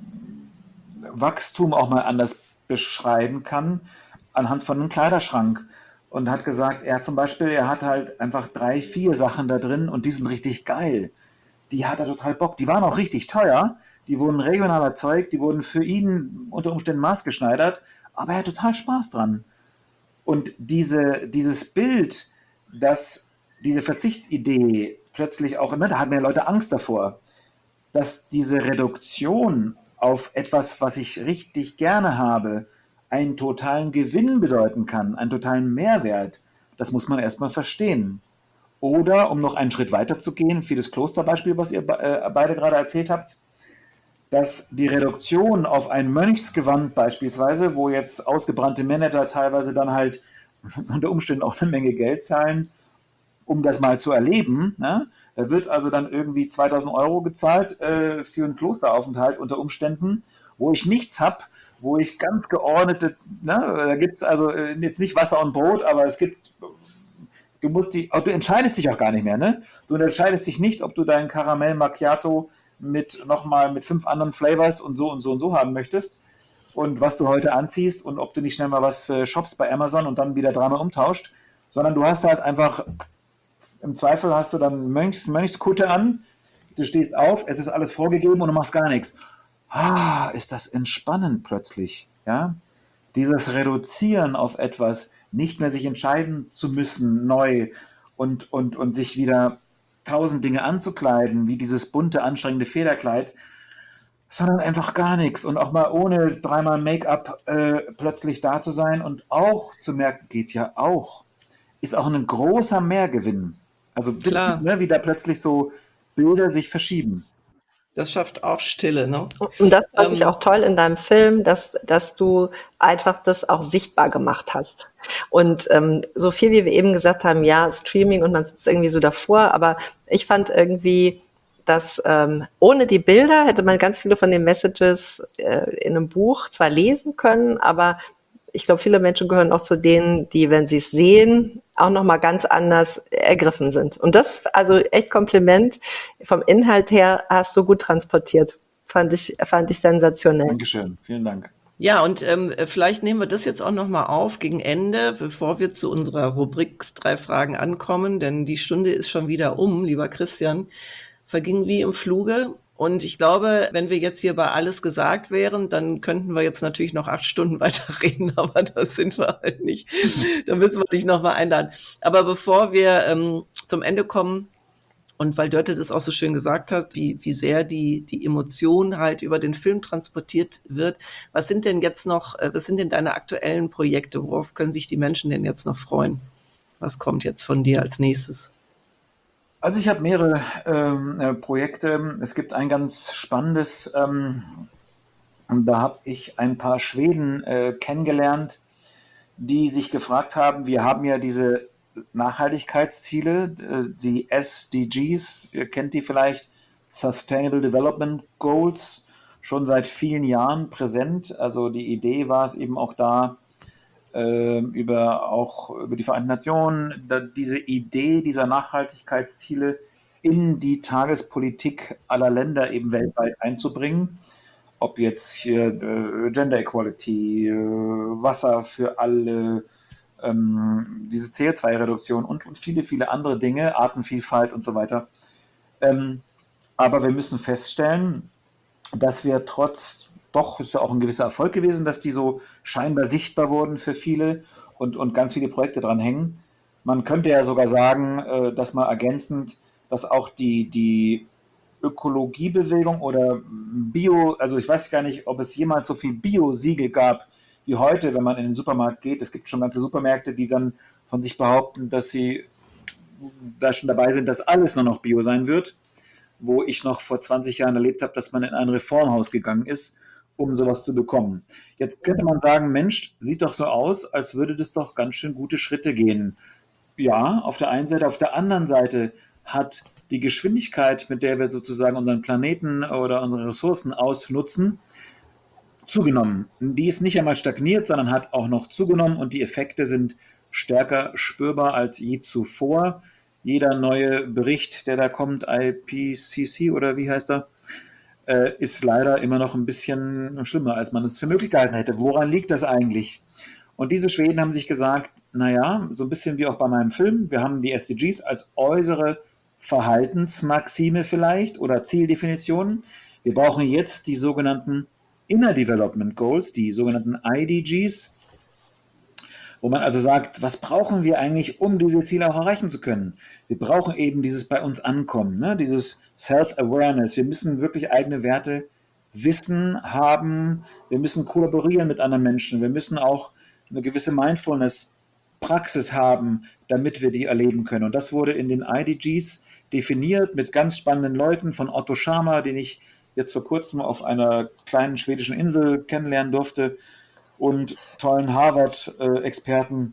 Wachstum auch mal anders beschreiben kann, anhand von einem Kleiderschrank. Und hat gesagt, er zum Beispiel, er hat halt einfach drei, vier Sachen da drin und die sind richtig geil. Die hat er total Bock. Die waren auch richtig teuer. Die wurden regional erzeugt, die wurden für ihn unter Umständen maßgeschneidert, aber er hat total Spaß dran. Und diese, dieses Bild, dass diese Verzichtsidee plötzlich auch, ne, da hatten ja Leute Angst davor, dass diese Reduktion auf etwas, was ich richtig gerne habe, einen totalen Gewinn bedeuten kann, einen totalen Mehrwert. Das muss man erstmal verstehen. Oder, um noch einen Schritt weiter zu gehen, für das Klosterbeispiel, was ihr äh, beide gerade erzählt habt, dass die Reduktion auf ein Mönchsgewand beispielsweise, wo jetzt ausgebrannte Männer da teilweise dann halt unter Umständen auch eine Menge Geld zahlen, um das mal zu erleben, ne? Da wird also dann irgendwie zweitausend Euro gezahlt äh, für einen Klosteraufenthalt unter Umständen, wo ich nichts habe, wo ich ganz geordnete, ne? Da gibt es also äh, jetzt nicht Wasser und Brot, aber es gibt, du musst die, du entscheidest dich auch gar nicht mehr, ne? Du entscheidest dich nicht, ob du deinen Karamell Macchiato mit nochmal mit fünf anderen Flavors und so und so und so haben möchtest und was du heute anziehst und ob du nicht schnell mal was äh, shoppst bei Amazon und dann wieder dreimal umtauscht, sondern du hast halt einfach, im Zweifel hast du dann Mönchs, Mönchskutte an, du stehst auf, es ist alles vorgegeben und du machst gar nichts. Ah, ist das entspannend plötzlich, ja? Dieses Reduzieren auf etwas, nicht mehr sich entscheiden zu müssen, neu und, und, und sich wieder tausend Dinge anzukleiden, wie dieses bunte, anstrengende Federkleid, sondern einfach gar nichts und auch mal ohne dreimal Make-up äh, plötzlich da zu sein und auch zu merken, geht ja auch, ist auch ein großer Mehrgewinn. Also Klar. ne, wie da plötzlich so Bilder sich verschieben. Das schafft auch Stille, ne? Und das fand ich Ähm, auch toll in deinem Film, dass, dass du einfach das auch sichtbar gemacht hast. Und ähm, so viel, wie wir eben gesagt haben, ja, Streaming und man sitzt irgendwie so davor, aber ich fand irgendwie, dass ähm, ohne die Bilder hätte man ganz viele von den Messages äh, in einem Buch zwar lesen können, aber ich glaube, viele Menschen gehören auch zu denen, die, wenn sie es sehen, auch nochmal ganz anders ergriffen sind. Und das, also echt Kompliment. Vom Inhalt her hast du gut transportiert. Fand ich, fand ich sensationell. Dankeschön, vielen Dank. Ja, und ähm, vielleicht nehmen wir das jetzt auch nochmal auf gegen Ende, bevor wir zu unserer Rubrik drei Fragen ankommen, denn die Stunde ist schon wieder um, lieber Christian, verging wie im Fluge. Und ich glaube, wenn wir jetzt hier bei alles gesagt wären, dann könnten wir jetzt natürlich noch acht Stunden weiterreden, aber das sind wir halt nicht. Da müssen wir dich nochmal einladen. Aber bevor wir ähm, zum Ende kommen, und weil Dörte das auch so schön gesagt hat, wie, wie sehr die, die Emotion halt über den Film transportiert wird, was sind denn jetzt noch, äh, was sind denn deine aktuellen Projekte? Worauf können sich die Menschen denn jetzt noch freuen? Was kommt jetzt von dir als nächstes? Also ich habe mehrere ähm, äh, Projekte. Es gibt ein ganz spannendes, ähm, da habe ich ein paar Schweden äh, kennengelernt, die sich gefragt haben, wir haben ja diese Nachhaltigkeitsziele, äh, die S D Gs, ihr kennt die vielleicht, Sustainable Development Goals, schon seit vielen Jahren präsent. Also die Idee war es eben auch da, über auch über die Vereinten Nationen, da diese Idee dieser Nachhaltigkeitsziele in die Tagespolitik aller Länder eben weltweit einzubringen. Ob jetzt hier äh, Gender Equality, äh, Wasser für alle, ähm, diese C O zwei Reduktion und, und viele, viele andere Dinge, Artenvielfalt und so weiter. Ähm, aber wir müssen feststellen, dass wir trotz doch, ist ja auch ein gewisser Erfolg gewesen, dass die so scheinbar sichtbar wurden für viele und, und ganz viele Projekte dran hängen. Man könnte ja sogar sagen, äh, dass mal ergänzend, dass auch die, die Ökologiebewegung oder Bio, also ich weiß gar nicht, ob es jemals so viel Bio-Siegel gab wie heute, wenn man in den Supermarkt geht. Es gibt schon ganze Supermärkte, die dann von sich behaupten, dass sie da schon dabei sind, dass alles nur noch Bio sein wird, wo ich noch vor zwanzig Jahren erlebt habe, dass man in ein Reformhaus gegangen ist, um sowas zu bekommen. Jetzt könnte man sagen, Mensch, sieht doch so aus, als würde das doch ganz schön gute Schritte gehen. Ja, auf der einen Seite, auf der anderen Seite hat die Geschwindigkeit, mit der wir sozusagen unseren Planeten oder unsere Ressourcen ausnutzen, zugenommen. Die ist nicht einmal stagniert, sondern hat auch noch zugenommen und die Effekte sind stärker spürbar als je zuvor. Jeder neue Bericht, der da kommt, I P C C oder wie heißt er, äh, ist leider immer noch ein bisschen schlimmer, als man es für möglich gehalten hätte. Woran liegt das eigentlich? Und diese Schweden haben sich gesagt, naja, so ein bisschen wie auch bei meinem Film, wir haben die S D Gs als äußere Verhaltensmaxime vielleicht oder Zieldefinitionen. Wir brauchen jetzt die sogenannten Inner Development Goals, die sogenannten I D Gs, wo man also sagt, was brauchen wir eigentlich, um diese Ziele auch erreichen zu können? Wir brauchen eben dieses bei uns ankommen, ne? Dieses Self-Awareness. Wir müssen wirklich eigene Werte wissen, haben. Wir müssen kollaborieren mit anderen Menschen. Wir müssen auch eine gewisse Mindfulness-Praxis haben, damit wir die erleben können. Und das wurde in den I D Gs definiert mit ganz spannenden Leuten, von Otto Scharmer, den ich jetzt vor kurzem auf einer kleinen schwedischen Insel kennenlernen durfte, und tollen Harvard-Experten.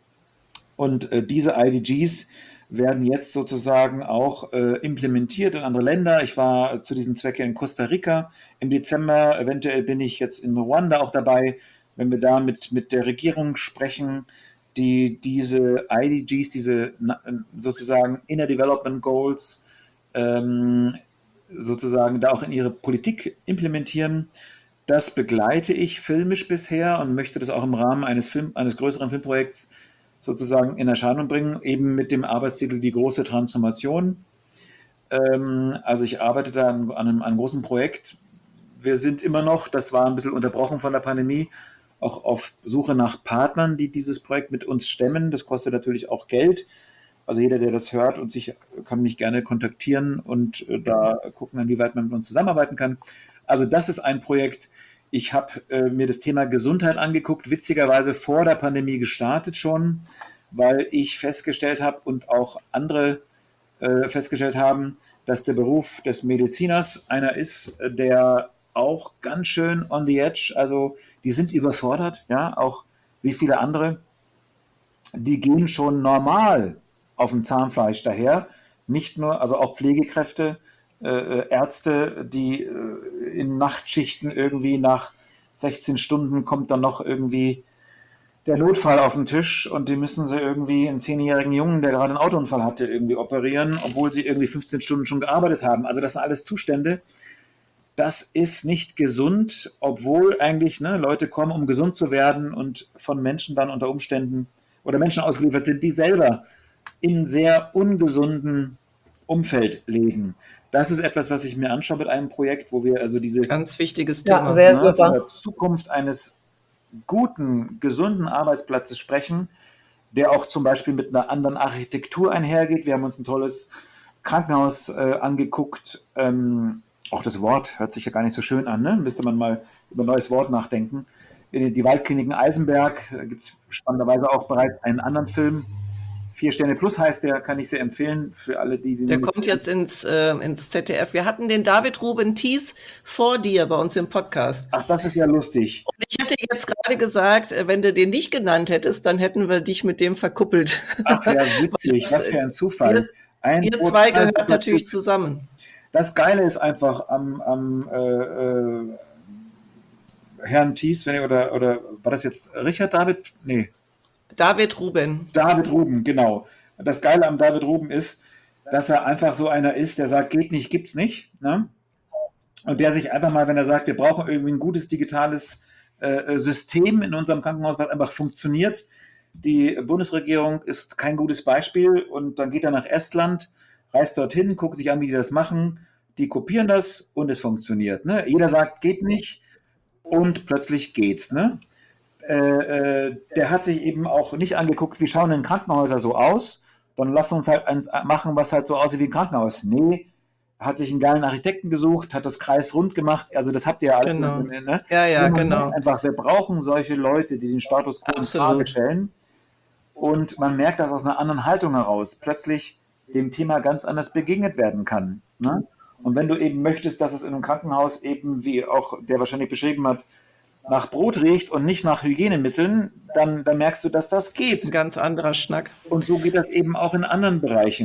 Und äh, diese I D Gs werden jetzt sozusagen auch äh, implementiert in andere Länder. Ich war zu diesem Zwecke in Costa Rica im Dezember. Eventuell bin ich jetzt in Ruanda auch dabei, wenn wir da mit, mit der Regierung sprechen, die diese I D Gs, diese sozusagen Inner Development Goals, ähm, sozusagen da auch in ihre Politik implementieren. Das begleite ich filmisch bisher und möchte das auch im Rahmen eines, Film, eines größeren Filmprojekts sozusagen in Erscheinung bringen, eben mit dem Arbeitstitel Die große Transformation. Ähm, also ich arbeite da an, an, einem, an einem großen Projekt. Wir sind immer noch, das war ein bisschen unterbrochen von der Pandemie, auch auf Suche nach Partnern, die dieses Projekt mit uns stemmen. Das kostet natürlich auch Geld. Also jeder, der das hört und sich, kann mich gerne kontaktieren und äh, da gucken, inwieweit man mit uns zusammenarbeiten kann. Also das ist ein Projekt. Ich habe äh, mir das Thema Gesundheit angeguckt, witzigerweise vor der Pandemie gestartet schon, weil ich festgestellt habe und auch andere äh, festgestellt haben, dass der Beruf des Mediziners einer ist, der auch ganz schön on the edge, also die sind überfordert, ja, auch wie viele andere. Die gehen schon normal auf dem Zahnfleisch daher, nicht nur, also auch Pflegekräfte, äh, Ärzte, die äh, in Nachtschichten irgendwie nach sechzehn Stunden kommt dann noch irgendwie der Notfall auf den Tisch und die müssen sie irgendwie einen zehnjährigen Jungen, der gerade einen Autounfall hatte, irgendwie operieren, obwohl sie irgendwie fünfzehn Stunden schon gearbeitet haben. Also das sind alles Zustände. Das ist nicht gesund, obwohl eigentlich ne, Leute kommen, um gesund zu werden und von Menschen dann unter Umständen oder Menschen ausgeliefert sind, die selber in sehr ungesunden Umfeld leben. Das ist etwas, was ich mir anschaue mit einem Projekt, wo wir also diese ganz wichtiges Ja, Thema. sehr ne, super. von der Zukunft eines guten, gesunden Arbeitsplatzes sprechen, der auch zum Beispiel mit einer anderen Architektur einhergeht. Wir haben uns ein tolles Krankenhaus äh, angeguckt. Ähm, auch das Wort hört sich ja gar nicht so schön an, ne? Müsste man mal über ein neues Wort nachdenken. In die Waldkliniken Eisenberg, da gibt es spannenderweise auch bereits einen anderen Film. Vier Sterne Plus heißt der, kann ich sehr empfehlen für alle, die den. Der kommt jetzt ins, äh, ins Z D F. Wir hatten den David Ruben Thies vor dir bei uns im Podcast. Ach, das ist ja lustig. Und ich hätte jetzt gerade gesagt, äh, wenn du den nicht genannt hättest, dann hätten wir dich mit dem verkuppelt. Ach ja, witzig, was für ein Zufall. Ihr, Ein ihr Boot- zwei ein gehört Boot- natürlich zusammen. Das Geile ist einfach am, am äh, äh, Herrn Thies, wenn ihr, oder, oder war das jetzt Richard David? Nee, David Ruben. David Ruben, genau. Das Geile am David Ruben ist, dass er einfach so einer ist, der sagt, geht nicht, gibt's nicht. Ne? Und der sich einfach mal, wenn er sagt, wir brauchen irgendwie ein gutes digitales äh, System in unserem Krankenhaus, was einfach funktioniert. Die Bundesregierung ist kein gutes Beispiel und dann geht er nach Estland, reist dorthin, guckt sich an, wie die das machen. Die kopieren das und es funktioniert. Ne? Jeder sagt, geht nicht und plötzlich geht's. Ne? Äh, äh, der hat sich eben auch nicht angeguckt, wie schauen denn Krankenhäuser so aus? Dann lass uns halt eins machen, was halt so aussieht wie ein Krankenhaus. Nee, hat sich einen geilen Architekten gesucht, hat das kreisrund gemacht. Also das habt ihr ja alles. Genau. Ne? Ja, ja, Und man genau. merkt einfach, wir brauchen solche Leute, die den Status quo in Absolut. Frage stellen. Und man merkt, dass aus einer anderen Haltung heraus plötzlich dem Thema ganz anders begegnet werden kann. Ne? Und wenn du eben möchtest, dass es in einem Krankenhaus eben, wie auch der wahrscheinlich beschrieben hat, nach Brot riecht und nicht nach Hygienemitteln, dann, dann merkst du, dass das geht. Ein ganz anderer Schnack. Und so geht das eben auch in anderen Bereichen.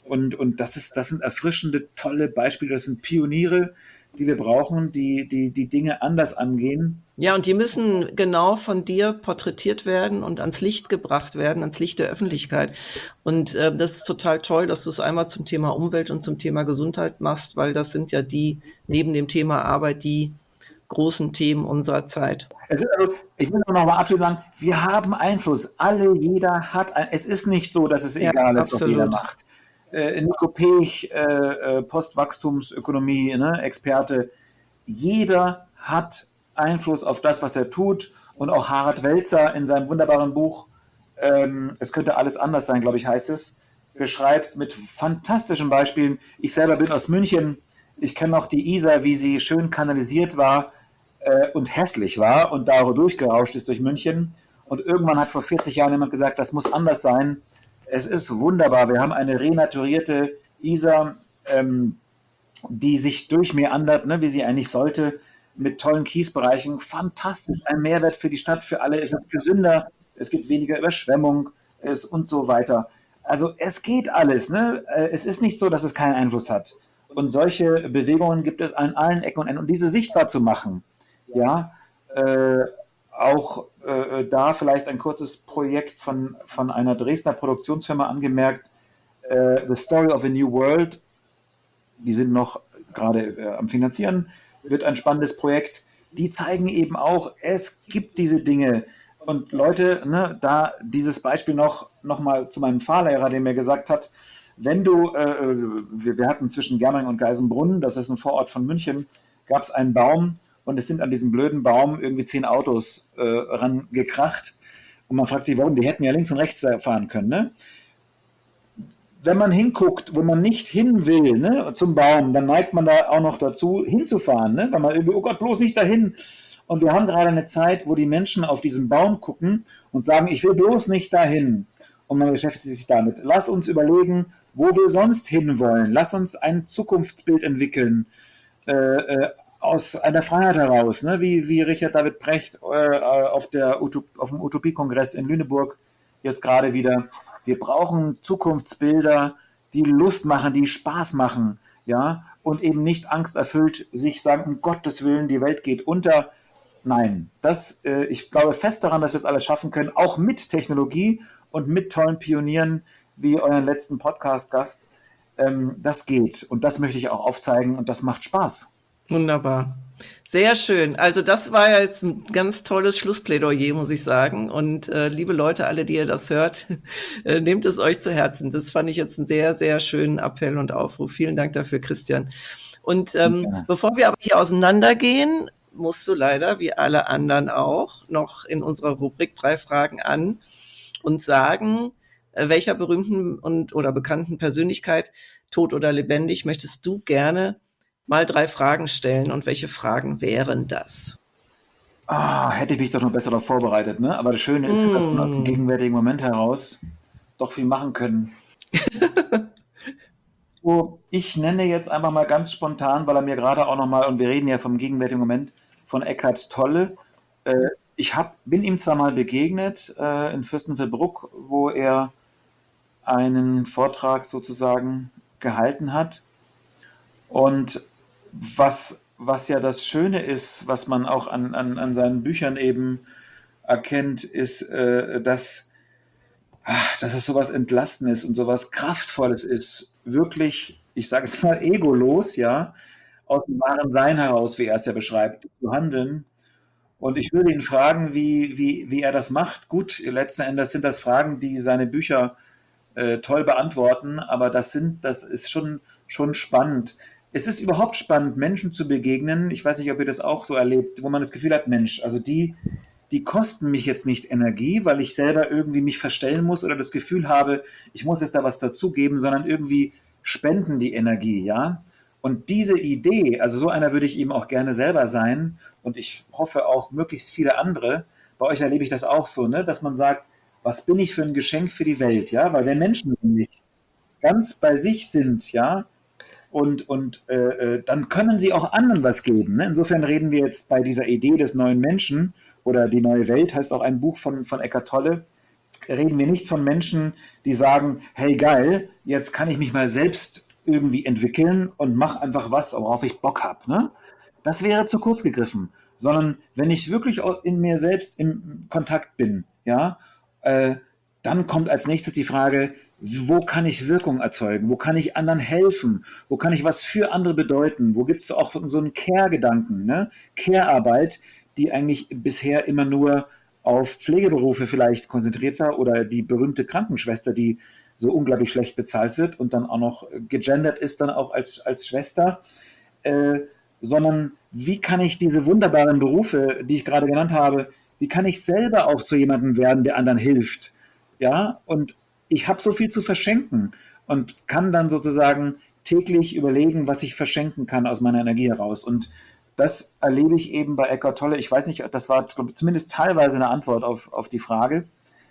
Und, und das ist, das sind erfrischende, tolle Beispiele, das sind Pioniere, die wir brauchen, die, die, die Dinge anders angehen. Ja, und die müssen genau von dir porträtiert werden und ans Licht gebracht werden, ans Licht der Öffentlichkeit. Und äh, das ist total toll, dass du es einmal zum Thema Umwelt und zum Thema Gesundheit machst, weil das sind ja die, neben dem Thema Arbeit, die großen Themen unserer Zeit. Es ist also, ich will noch mal abschließend sagen, wir haben Einfluss. Alle, jeder hat, ein, es ist nicht so, dass es Ja, egal ist, was absolut. jeder macht. Äh, Nico Pech, äh, äh, Postwachstumsökonomie, ne, Experte. Jeder hat Einfluss auf das, was er tut. Und auch Harald Welzer in seinem wunderbaren Buch, ähm, es könnte alles anders sein, glaube ich, heißt es, beschreibt mit fantastischen Beispielen. Ich selber bin aus München. Ich kenne noch die Isar, wie sie schön kanalisiert war äh, und hässlich war und da durchgerauscht ist durch München. Und irgendwann hat vor vierzig Jahren jemand gesagt, das muss anders sein. Es ist wunderbar. Wir haben eine renaturierte Isar, ähm, die sich durchmeandert, ne, wie sie eigentlich sollte, mit tollen Kiesbereichen. Fantastisch. Ein Mehrwert für die Stadt, für alle. Es ist gesünder, es gibt weniger Überschwemmung es, und so weiter. Also es geht alles. Ne? Es ist nicht so, dass es keinen Einfluss hat. Und solche Bewegungen gibt es an allen Ecken und Enden. Und diese sichtbar zu machen, ja, äh, auch äh, da vielleicht ein kurzes Projekt von, von einer Dresdner Produktionsfirma angemerkt, äh, The Story of a New World, die sind noch gerade äh, am Finanzieren, wird ein spannendes Projekt. Die zeigen eben auch, es gibt diese Dinge. Und Leute, ne, da dieses Beispiel noch, noch mal zu meinem Fahrlehrer, der mir gesagt hat, wenn du, äh, wir, wir hatten zwischen Germering und Geisenbrunn, das ist ein Vorort von München, gab es einen Baum und es sind an diesem blöden Baum irgendwie zehn Autos äh, rangekracht. Und man fragt sich, warum? Die hätten ja links und rechts fahren können. Ne? Wenn man hinguckt, wo man nicht hin will, ne, zum Baum, dann neigt man da auch noch dazu, hinzufahren. Ne? Weil man irgendwie, oh Gott, bloß nicht dahin. Und wir haben gerade eine Zeit, wo die Menschen auf diesen Baum gucken und sagen, ich will bloß nicht dahin. Und man beschäftigt sich damit. Lass uns überlegen, wo wir sonst hinwollen. Lass uns ein Zukunftsbild entwickeln, äh, äh, aus einer Freiheit heraus, ne? wie, wie Richard David Precht äh, auf, der Utop- auf dem Utopiekongress in Lüneburg jetzt gerade wieder. Wir brauchen Zukunftsbilder, die Lust machen, die Spaß machen, ja, und eben nicht angsterfüllt sich sagen, um Gottes Willen, die Welt geht unter. Nein, das, äh, ich glaube fest daran, dass wir es alles schaffen können, auch mit Technologie und mit tollen Pionieren wie euren letzten Podcast-Gast. Ähm, das geht und das möchte ich auch aufzeigen und das macht Spaß. Wunderbar. Sehr schön. Also das war ja jetzt ein ganz tolles Schlussplädoyer, muss ich sagen. Und äh, liebe Leute, alle, die ihr das hört, äh, nehmt es euch zu Herzen. Das fand ich jetzt einen sehr, sehr schönen Appell und Aufruf. Vielen Dank dafür, Christian. Und ähm, Ja. bevor wir aber hier auseinandergehen, musst du leider, wie alle anderen auch, noch in unserer Rubrik drei Fragen an und sagen, äh, welcher berühmten und oder bekannten Persönlichkeit, tot oder lebendig, möchtest du gerne mal drei Fragen stellen und welche Fragen wären das? Ah, hätte ich mich doch noch besser darauf vorbereitet, ne? Aber das Schöne ist, dass wir aus dem gegenwärtigen Moment heraus doch viel machen können. So, ich nenne jetzt einfach mal ganz spontan, weil er mir gerade auch nochmal, und wir reden ja vom gegenwärtigen Moment, von Eckhart Tolle. Äh, ich hab, bin ihm zwar mal begegnet äh, in Fürstenfeldbruck, wo er einen Vortrag sozusagen gehalten hat. Und was, was ja das Schöne ist, was man auch an, an, an seinen Büchern eben erkennt, ist, äh, dass, ach, dass es sowas Entlastendes und sowas Kraftvolles ist, wirklich, ich sage es mal, egolos, ja, aus dem wahren Sein heraus, wie er es ja beschreibt, zu handeln. Und ich würde ihn fragen, wie, wie, wie er das macht. Gut, letzten Endes sind das Fragen, die seine Bücher äh, toll beantworten, aber das sind, das ist schon, schon spannend. Es ist überhaupt spannend, Menschen zu begegnen. Ich weiß nicht, ob ihr das auch so erlebt, wo man das Gefühl hat, Mensch, also die, die kosten mich jetzt nicht Energie, weil ich selber irgendwie mich verstellen muss oder das Gefühl habe, ich muss jetzt da was dazugeben, sondern irgendwie spenden die Energie, ja. Und diese Idee, also so einer würde ich eben auch gerne selber sein und ich hoffe auch möglichst viele andere. Bei euch erlebe ich das auch so, ne, dass man sagt, was bin ich für ein Geschenk für die Welt, ja, weil wenn Menschen nämlich ganz bei sich sind, ja, und, und äh, dann können sie auch anderen was geben. Ne? Insofern reden wir jetzt bei dieser Idee des neuen Menschen oder die neue Welt, heißt auch ein Buch von, von Eckhart Tolle, reden wir nicht von Menschen, die sagen, hey geil, jetzt kann ich mich mal selbst irgendwie entwickeln und mache einfach was, worauf ich Bock habe. Ne? Das wäre zu kurz gegriffen. Sondern wenn ich wirklich in mir selbst im Kontakt bin, ja, äh, dann kommt als nächstes die Frage, wo kann ich Wirkung erzeugen? Wo kann ich anderen helfen? Wo kann ich was für andere bedeuten? Wo gibt es auch so einen Care-Gedanken, ne? Care-Arbeit, die eigentlich bisher immer nur auf Pflegeberufe vielleicht konzentriert war oder die berühmte Krankenschwester, die so unglaublich schlecht bezahlt wird und dann auch noch gegendert ist, dann auch als, als Schwester, äh, sondern wie kann ich diese wunderbaren Berufe, die ich gerade genannt habe, wie kann ich selber auch zu jemandem werden, der anderen hilft? Ja, und ich habe so viel zu verschenken und kann dann sozusagen täglich überlegen, was ich verschenken kann aus meiner Energie heraus. Und das erlebe ich eben bei Eckhart Tolle. Ich weiß nicht, das war zumindest teilweise eine Antwort auf, auf die Frage.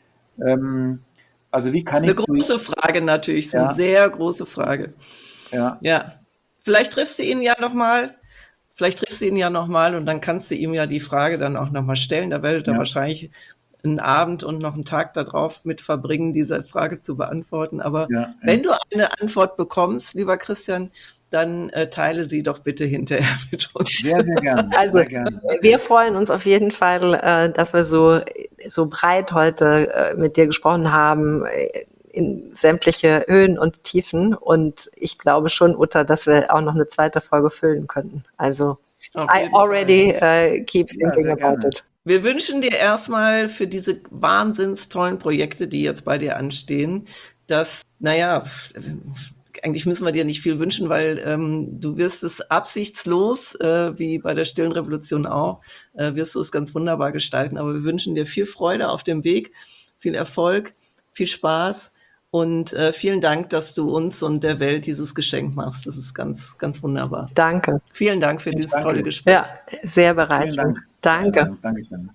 Ähm, also wie kann das ich... ist eine große Frage natürlich, das ist ja. eine sehr große Frage. Ja. Ja. Vielleicht triffst du ihn ja nochmal, vielleicht triffst du ihn ja nochmal und dann kannst du ihm ja die Frage dann auch nochmal stellen. Da werdet ihr Ja. wahrscheinlich einen Abend und noch einen Tag darauf mit verbringen, diese Frage zu beantworten. Aber Ja, ja. wenn du eine Antwort bekommst, lieber Christian, dann äh, teile sie doch bitte hinterher mit uns. Sehr, sehr gerne. Also sehr gerne. wir freuen uns auf jeden Fall, äh, dass wir so, so breit heute äh, mit dir gesprochen haben, äh, in sämtliche Höhen und Tiefen. Und ich glaube schon, Uta, dass wir auch noch eine zweite Folge füllen könnten. Also Auf I jeden already uh, keep Ja, thinking sehr about gerne. it. Wir wünschen dir erstmal für diese wahnsinns tollen Projekte, die jetzt bei dir anstehen, dass, naja, eigentlich müssen wir dir nicht viel wünschen, weil ähm, du wirst es absichtslos, äh, wie bei der Stillen Revolution auch, äh, wirst du es ganz wunderbar gestalten. Aber wir wünschen dir viel Freude auf dem Weg, viel Erfolg, viel Spaß und äh, vielen Dank, dass du uns und der Welt dieses Geschenk machst. Das ist ganz, ganz wunderbar. Danke. Vielen Dank für Ich dieses danke. tolle Gespräch. Ja, sehr Vielen bereichernd. Dank. Danke. Ja, danke schön.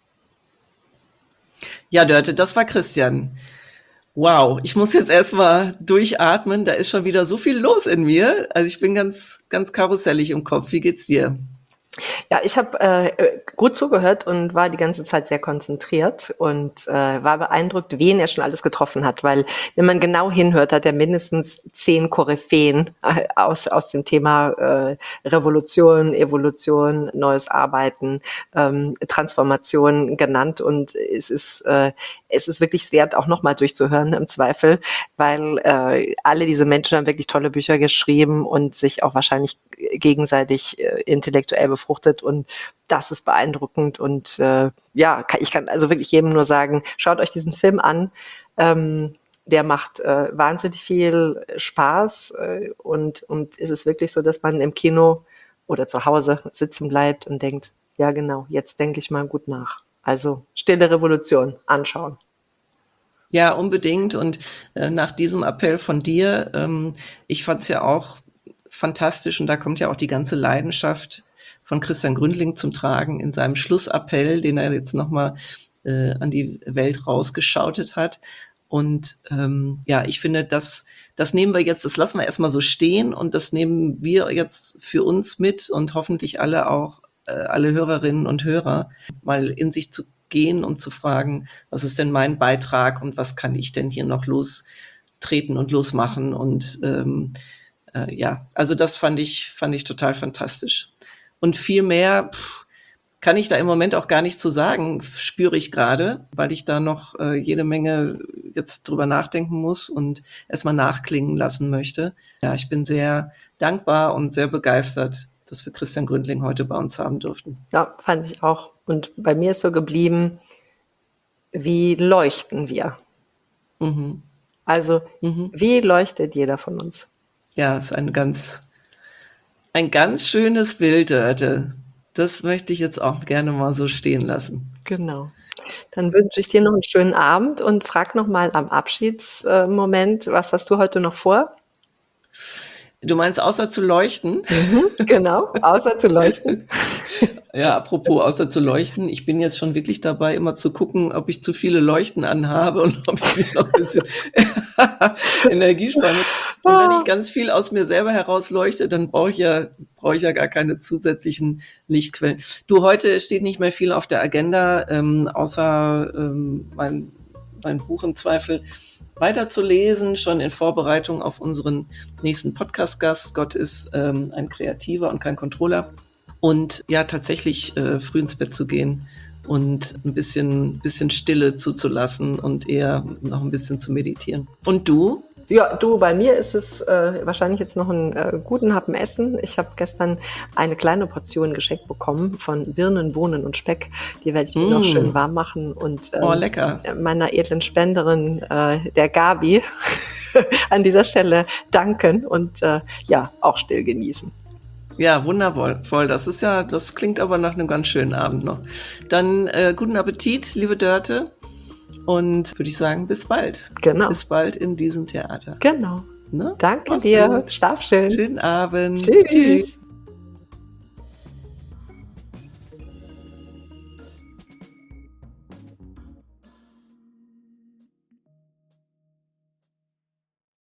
Ja, Dörte, das war Christian. Wow, ich muss jetzt erstmal durchatmen. Da ist schon wieder so viel los in mir. Also ich bin ganz, ganz karussellig im Kopf. Wie geht's dir? Ja, ich habe äh, gut zugehört und war die ganze Zeit sehr konzentriert und äh, war beeindruckt, wen er schon alles getroffen hat, weil wenn man genau hinhört, hat er mindestens zehn Koryphäen äh, aus aus dem Thema äh, Revolution, Evolution, neues Arbeiten, ähm, Transformation genannt und es ist äh, es ist wirklich wert, auch nochmal durchzuhören im Zweifel, weil äh, alle diese Menschen haben wirklich tolle Bücher geschrieben und sich auch wahrscheinlich gegenseitig äh, intellektuell befruchtet und das ist beeindruckend und äh, ja, ich kann also wirklich jedem nur sagen, schaut euch diesen Film an, ähm, der macht äh, wahnsinnig viel Spaß äh, und, und ist es wirklich so, dass man im Kino oder zu Hause sitzen bleibt und denkt, ja genau, jetzt denke ich mal gut nach. Also Stille Revolution anschauen. Ja, unbedingt. Und äh, nach diesem Appell von dir, ähm, ich fand es ja auch fantastisch und da kommt ja auch die ganze Leidenschaft von Christian Gründling zum Tragen in seinem Schlussappell, den er jetzt nochmal äh, an die Welt rausgeschautet hat. Und ähm, ja, ich finde, das, das nehmen wir jetzt, das lassen wir erstmal so stehen und das nehmen wir jetzt für uns mit und hoffentlich alle auch, äh, alle Hörerinnen und Hörer, mal in sich zu gehen und zu fragen, was ist denn mein Beitrag und was kann ich denn hier noch lostreten und losmachen und ähm, äh, ja, also das fand ich, fand ich total fantastisch. Und viel mehr pff, kann ich da im Moment auch gar nicht zu sagen, spüre ich gerade, weil ich da noch äh, jede Menge jetzt drüber nachdenken muss und erstmal nachklingen lassen möchte. Ja, ich bin sehr dankbar und sehr begeistert, dass wir Christian Gründling heute bei uns haben durften. Ja, fand ich auch. Und bei mir ist so geblieben, wie leuchten wir? Mhm. Also, Mhm. wie leuchtet jeder von uns? Ja, ist ein ganz, ein ganz schönes Bild, Dörte. Das möchte ich jetzt auch gerne mal so stehen lassen. Genau. Dann wünsche ich dir noch einen schönen Abend und frag noch mal am Abschiedsmoment, was hast du heute noch vor? Du meinst, außer zu leuchten? Mhm, genau, außer zu leuchten. Ja, apropos, außer zu leuchten, ich bin jetzt schon wirklich dabei, immer zu gucken, ob ich zu viele Leuchten anhabe und ob ich mich noch ein bisschen Energie spare. Und wenn ich ganz viel aus mir selber heraus leuchte, dann brauche ich ja, brauche ich ja gar keine zusätzlichen Lichtquellen. Du, heute steht nicht mehr viel auf der Agenda, ähm, außer ähm, mein mein Buch im Zweifel weiterzulesen, schon in Vorbereitung auf unseren nächsten Podcast-Gast. Gott ist ähm, ein Kreativer und kein Controller. Und ja, tatsächlich äh, früh ins Bett zu gehen und ein bisschen, bisschen Stille zuzulassen und eher noch ein bisschen zu meditieren. Und du? Ja, du, bei mir ist es äh, wahrscheinlich jetzt noch einen äh, guten Happen Essen. Ich habe gestern eine kleine Portion geschenkt bekommen von Birnen, Bohnen und Speck. Die werde ich mir Mm. noch schön warm machen und ähm, Oh, lecker. meiner edlen Spenderin, äh, der Gabi, an dieser Stelle danken und äh, ja, auch still genießen. Ja, wundervoll. Voll. Das ist ja, das klingt aber nach einem ganz schönen Abend noch. Dann äh, guten Appetit, liebe Dörte. Und würde ich sagen, bis bald. Genau. Bis bald in diesem Theater. Genau. Ne? Danke Mach's dir. gut. Schlaf schön. Schönen Abend. Tschüss. Tschüss.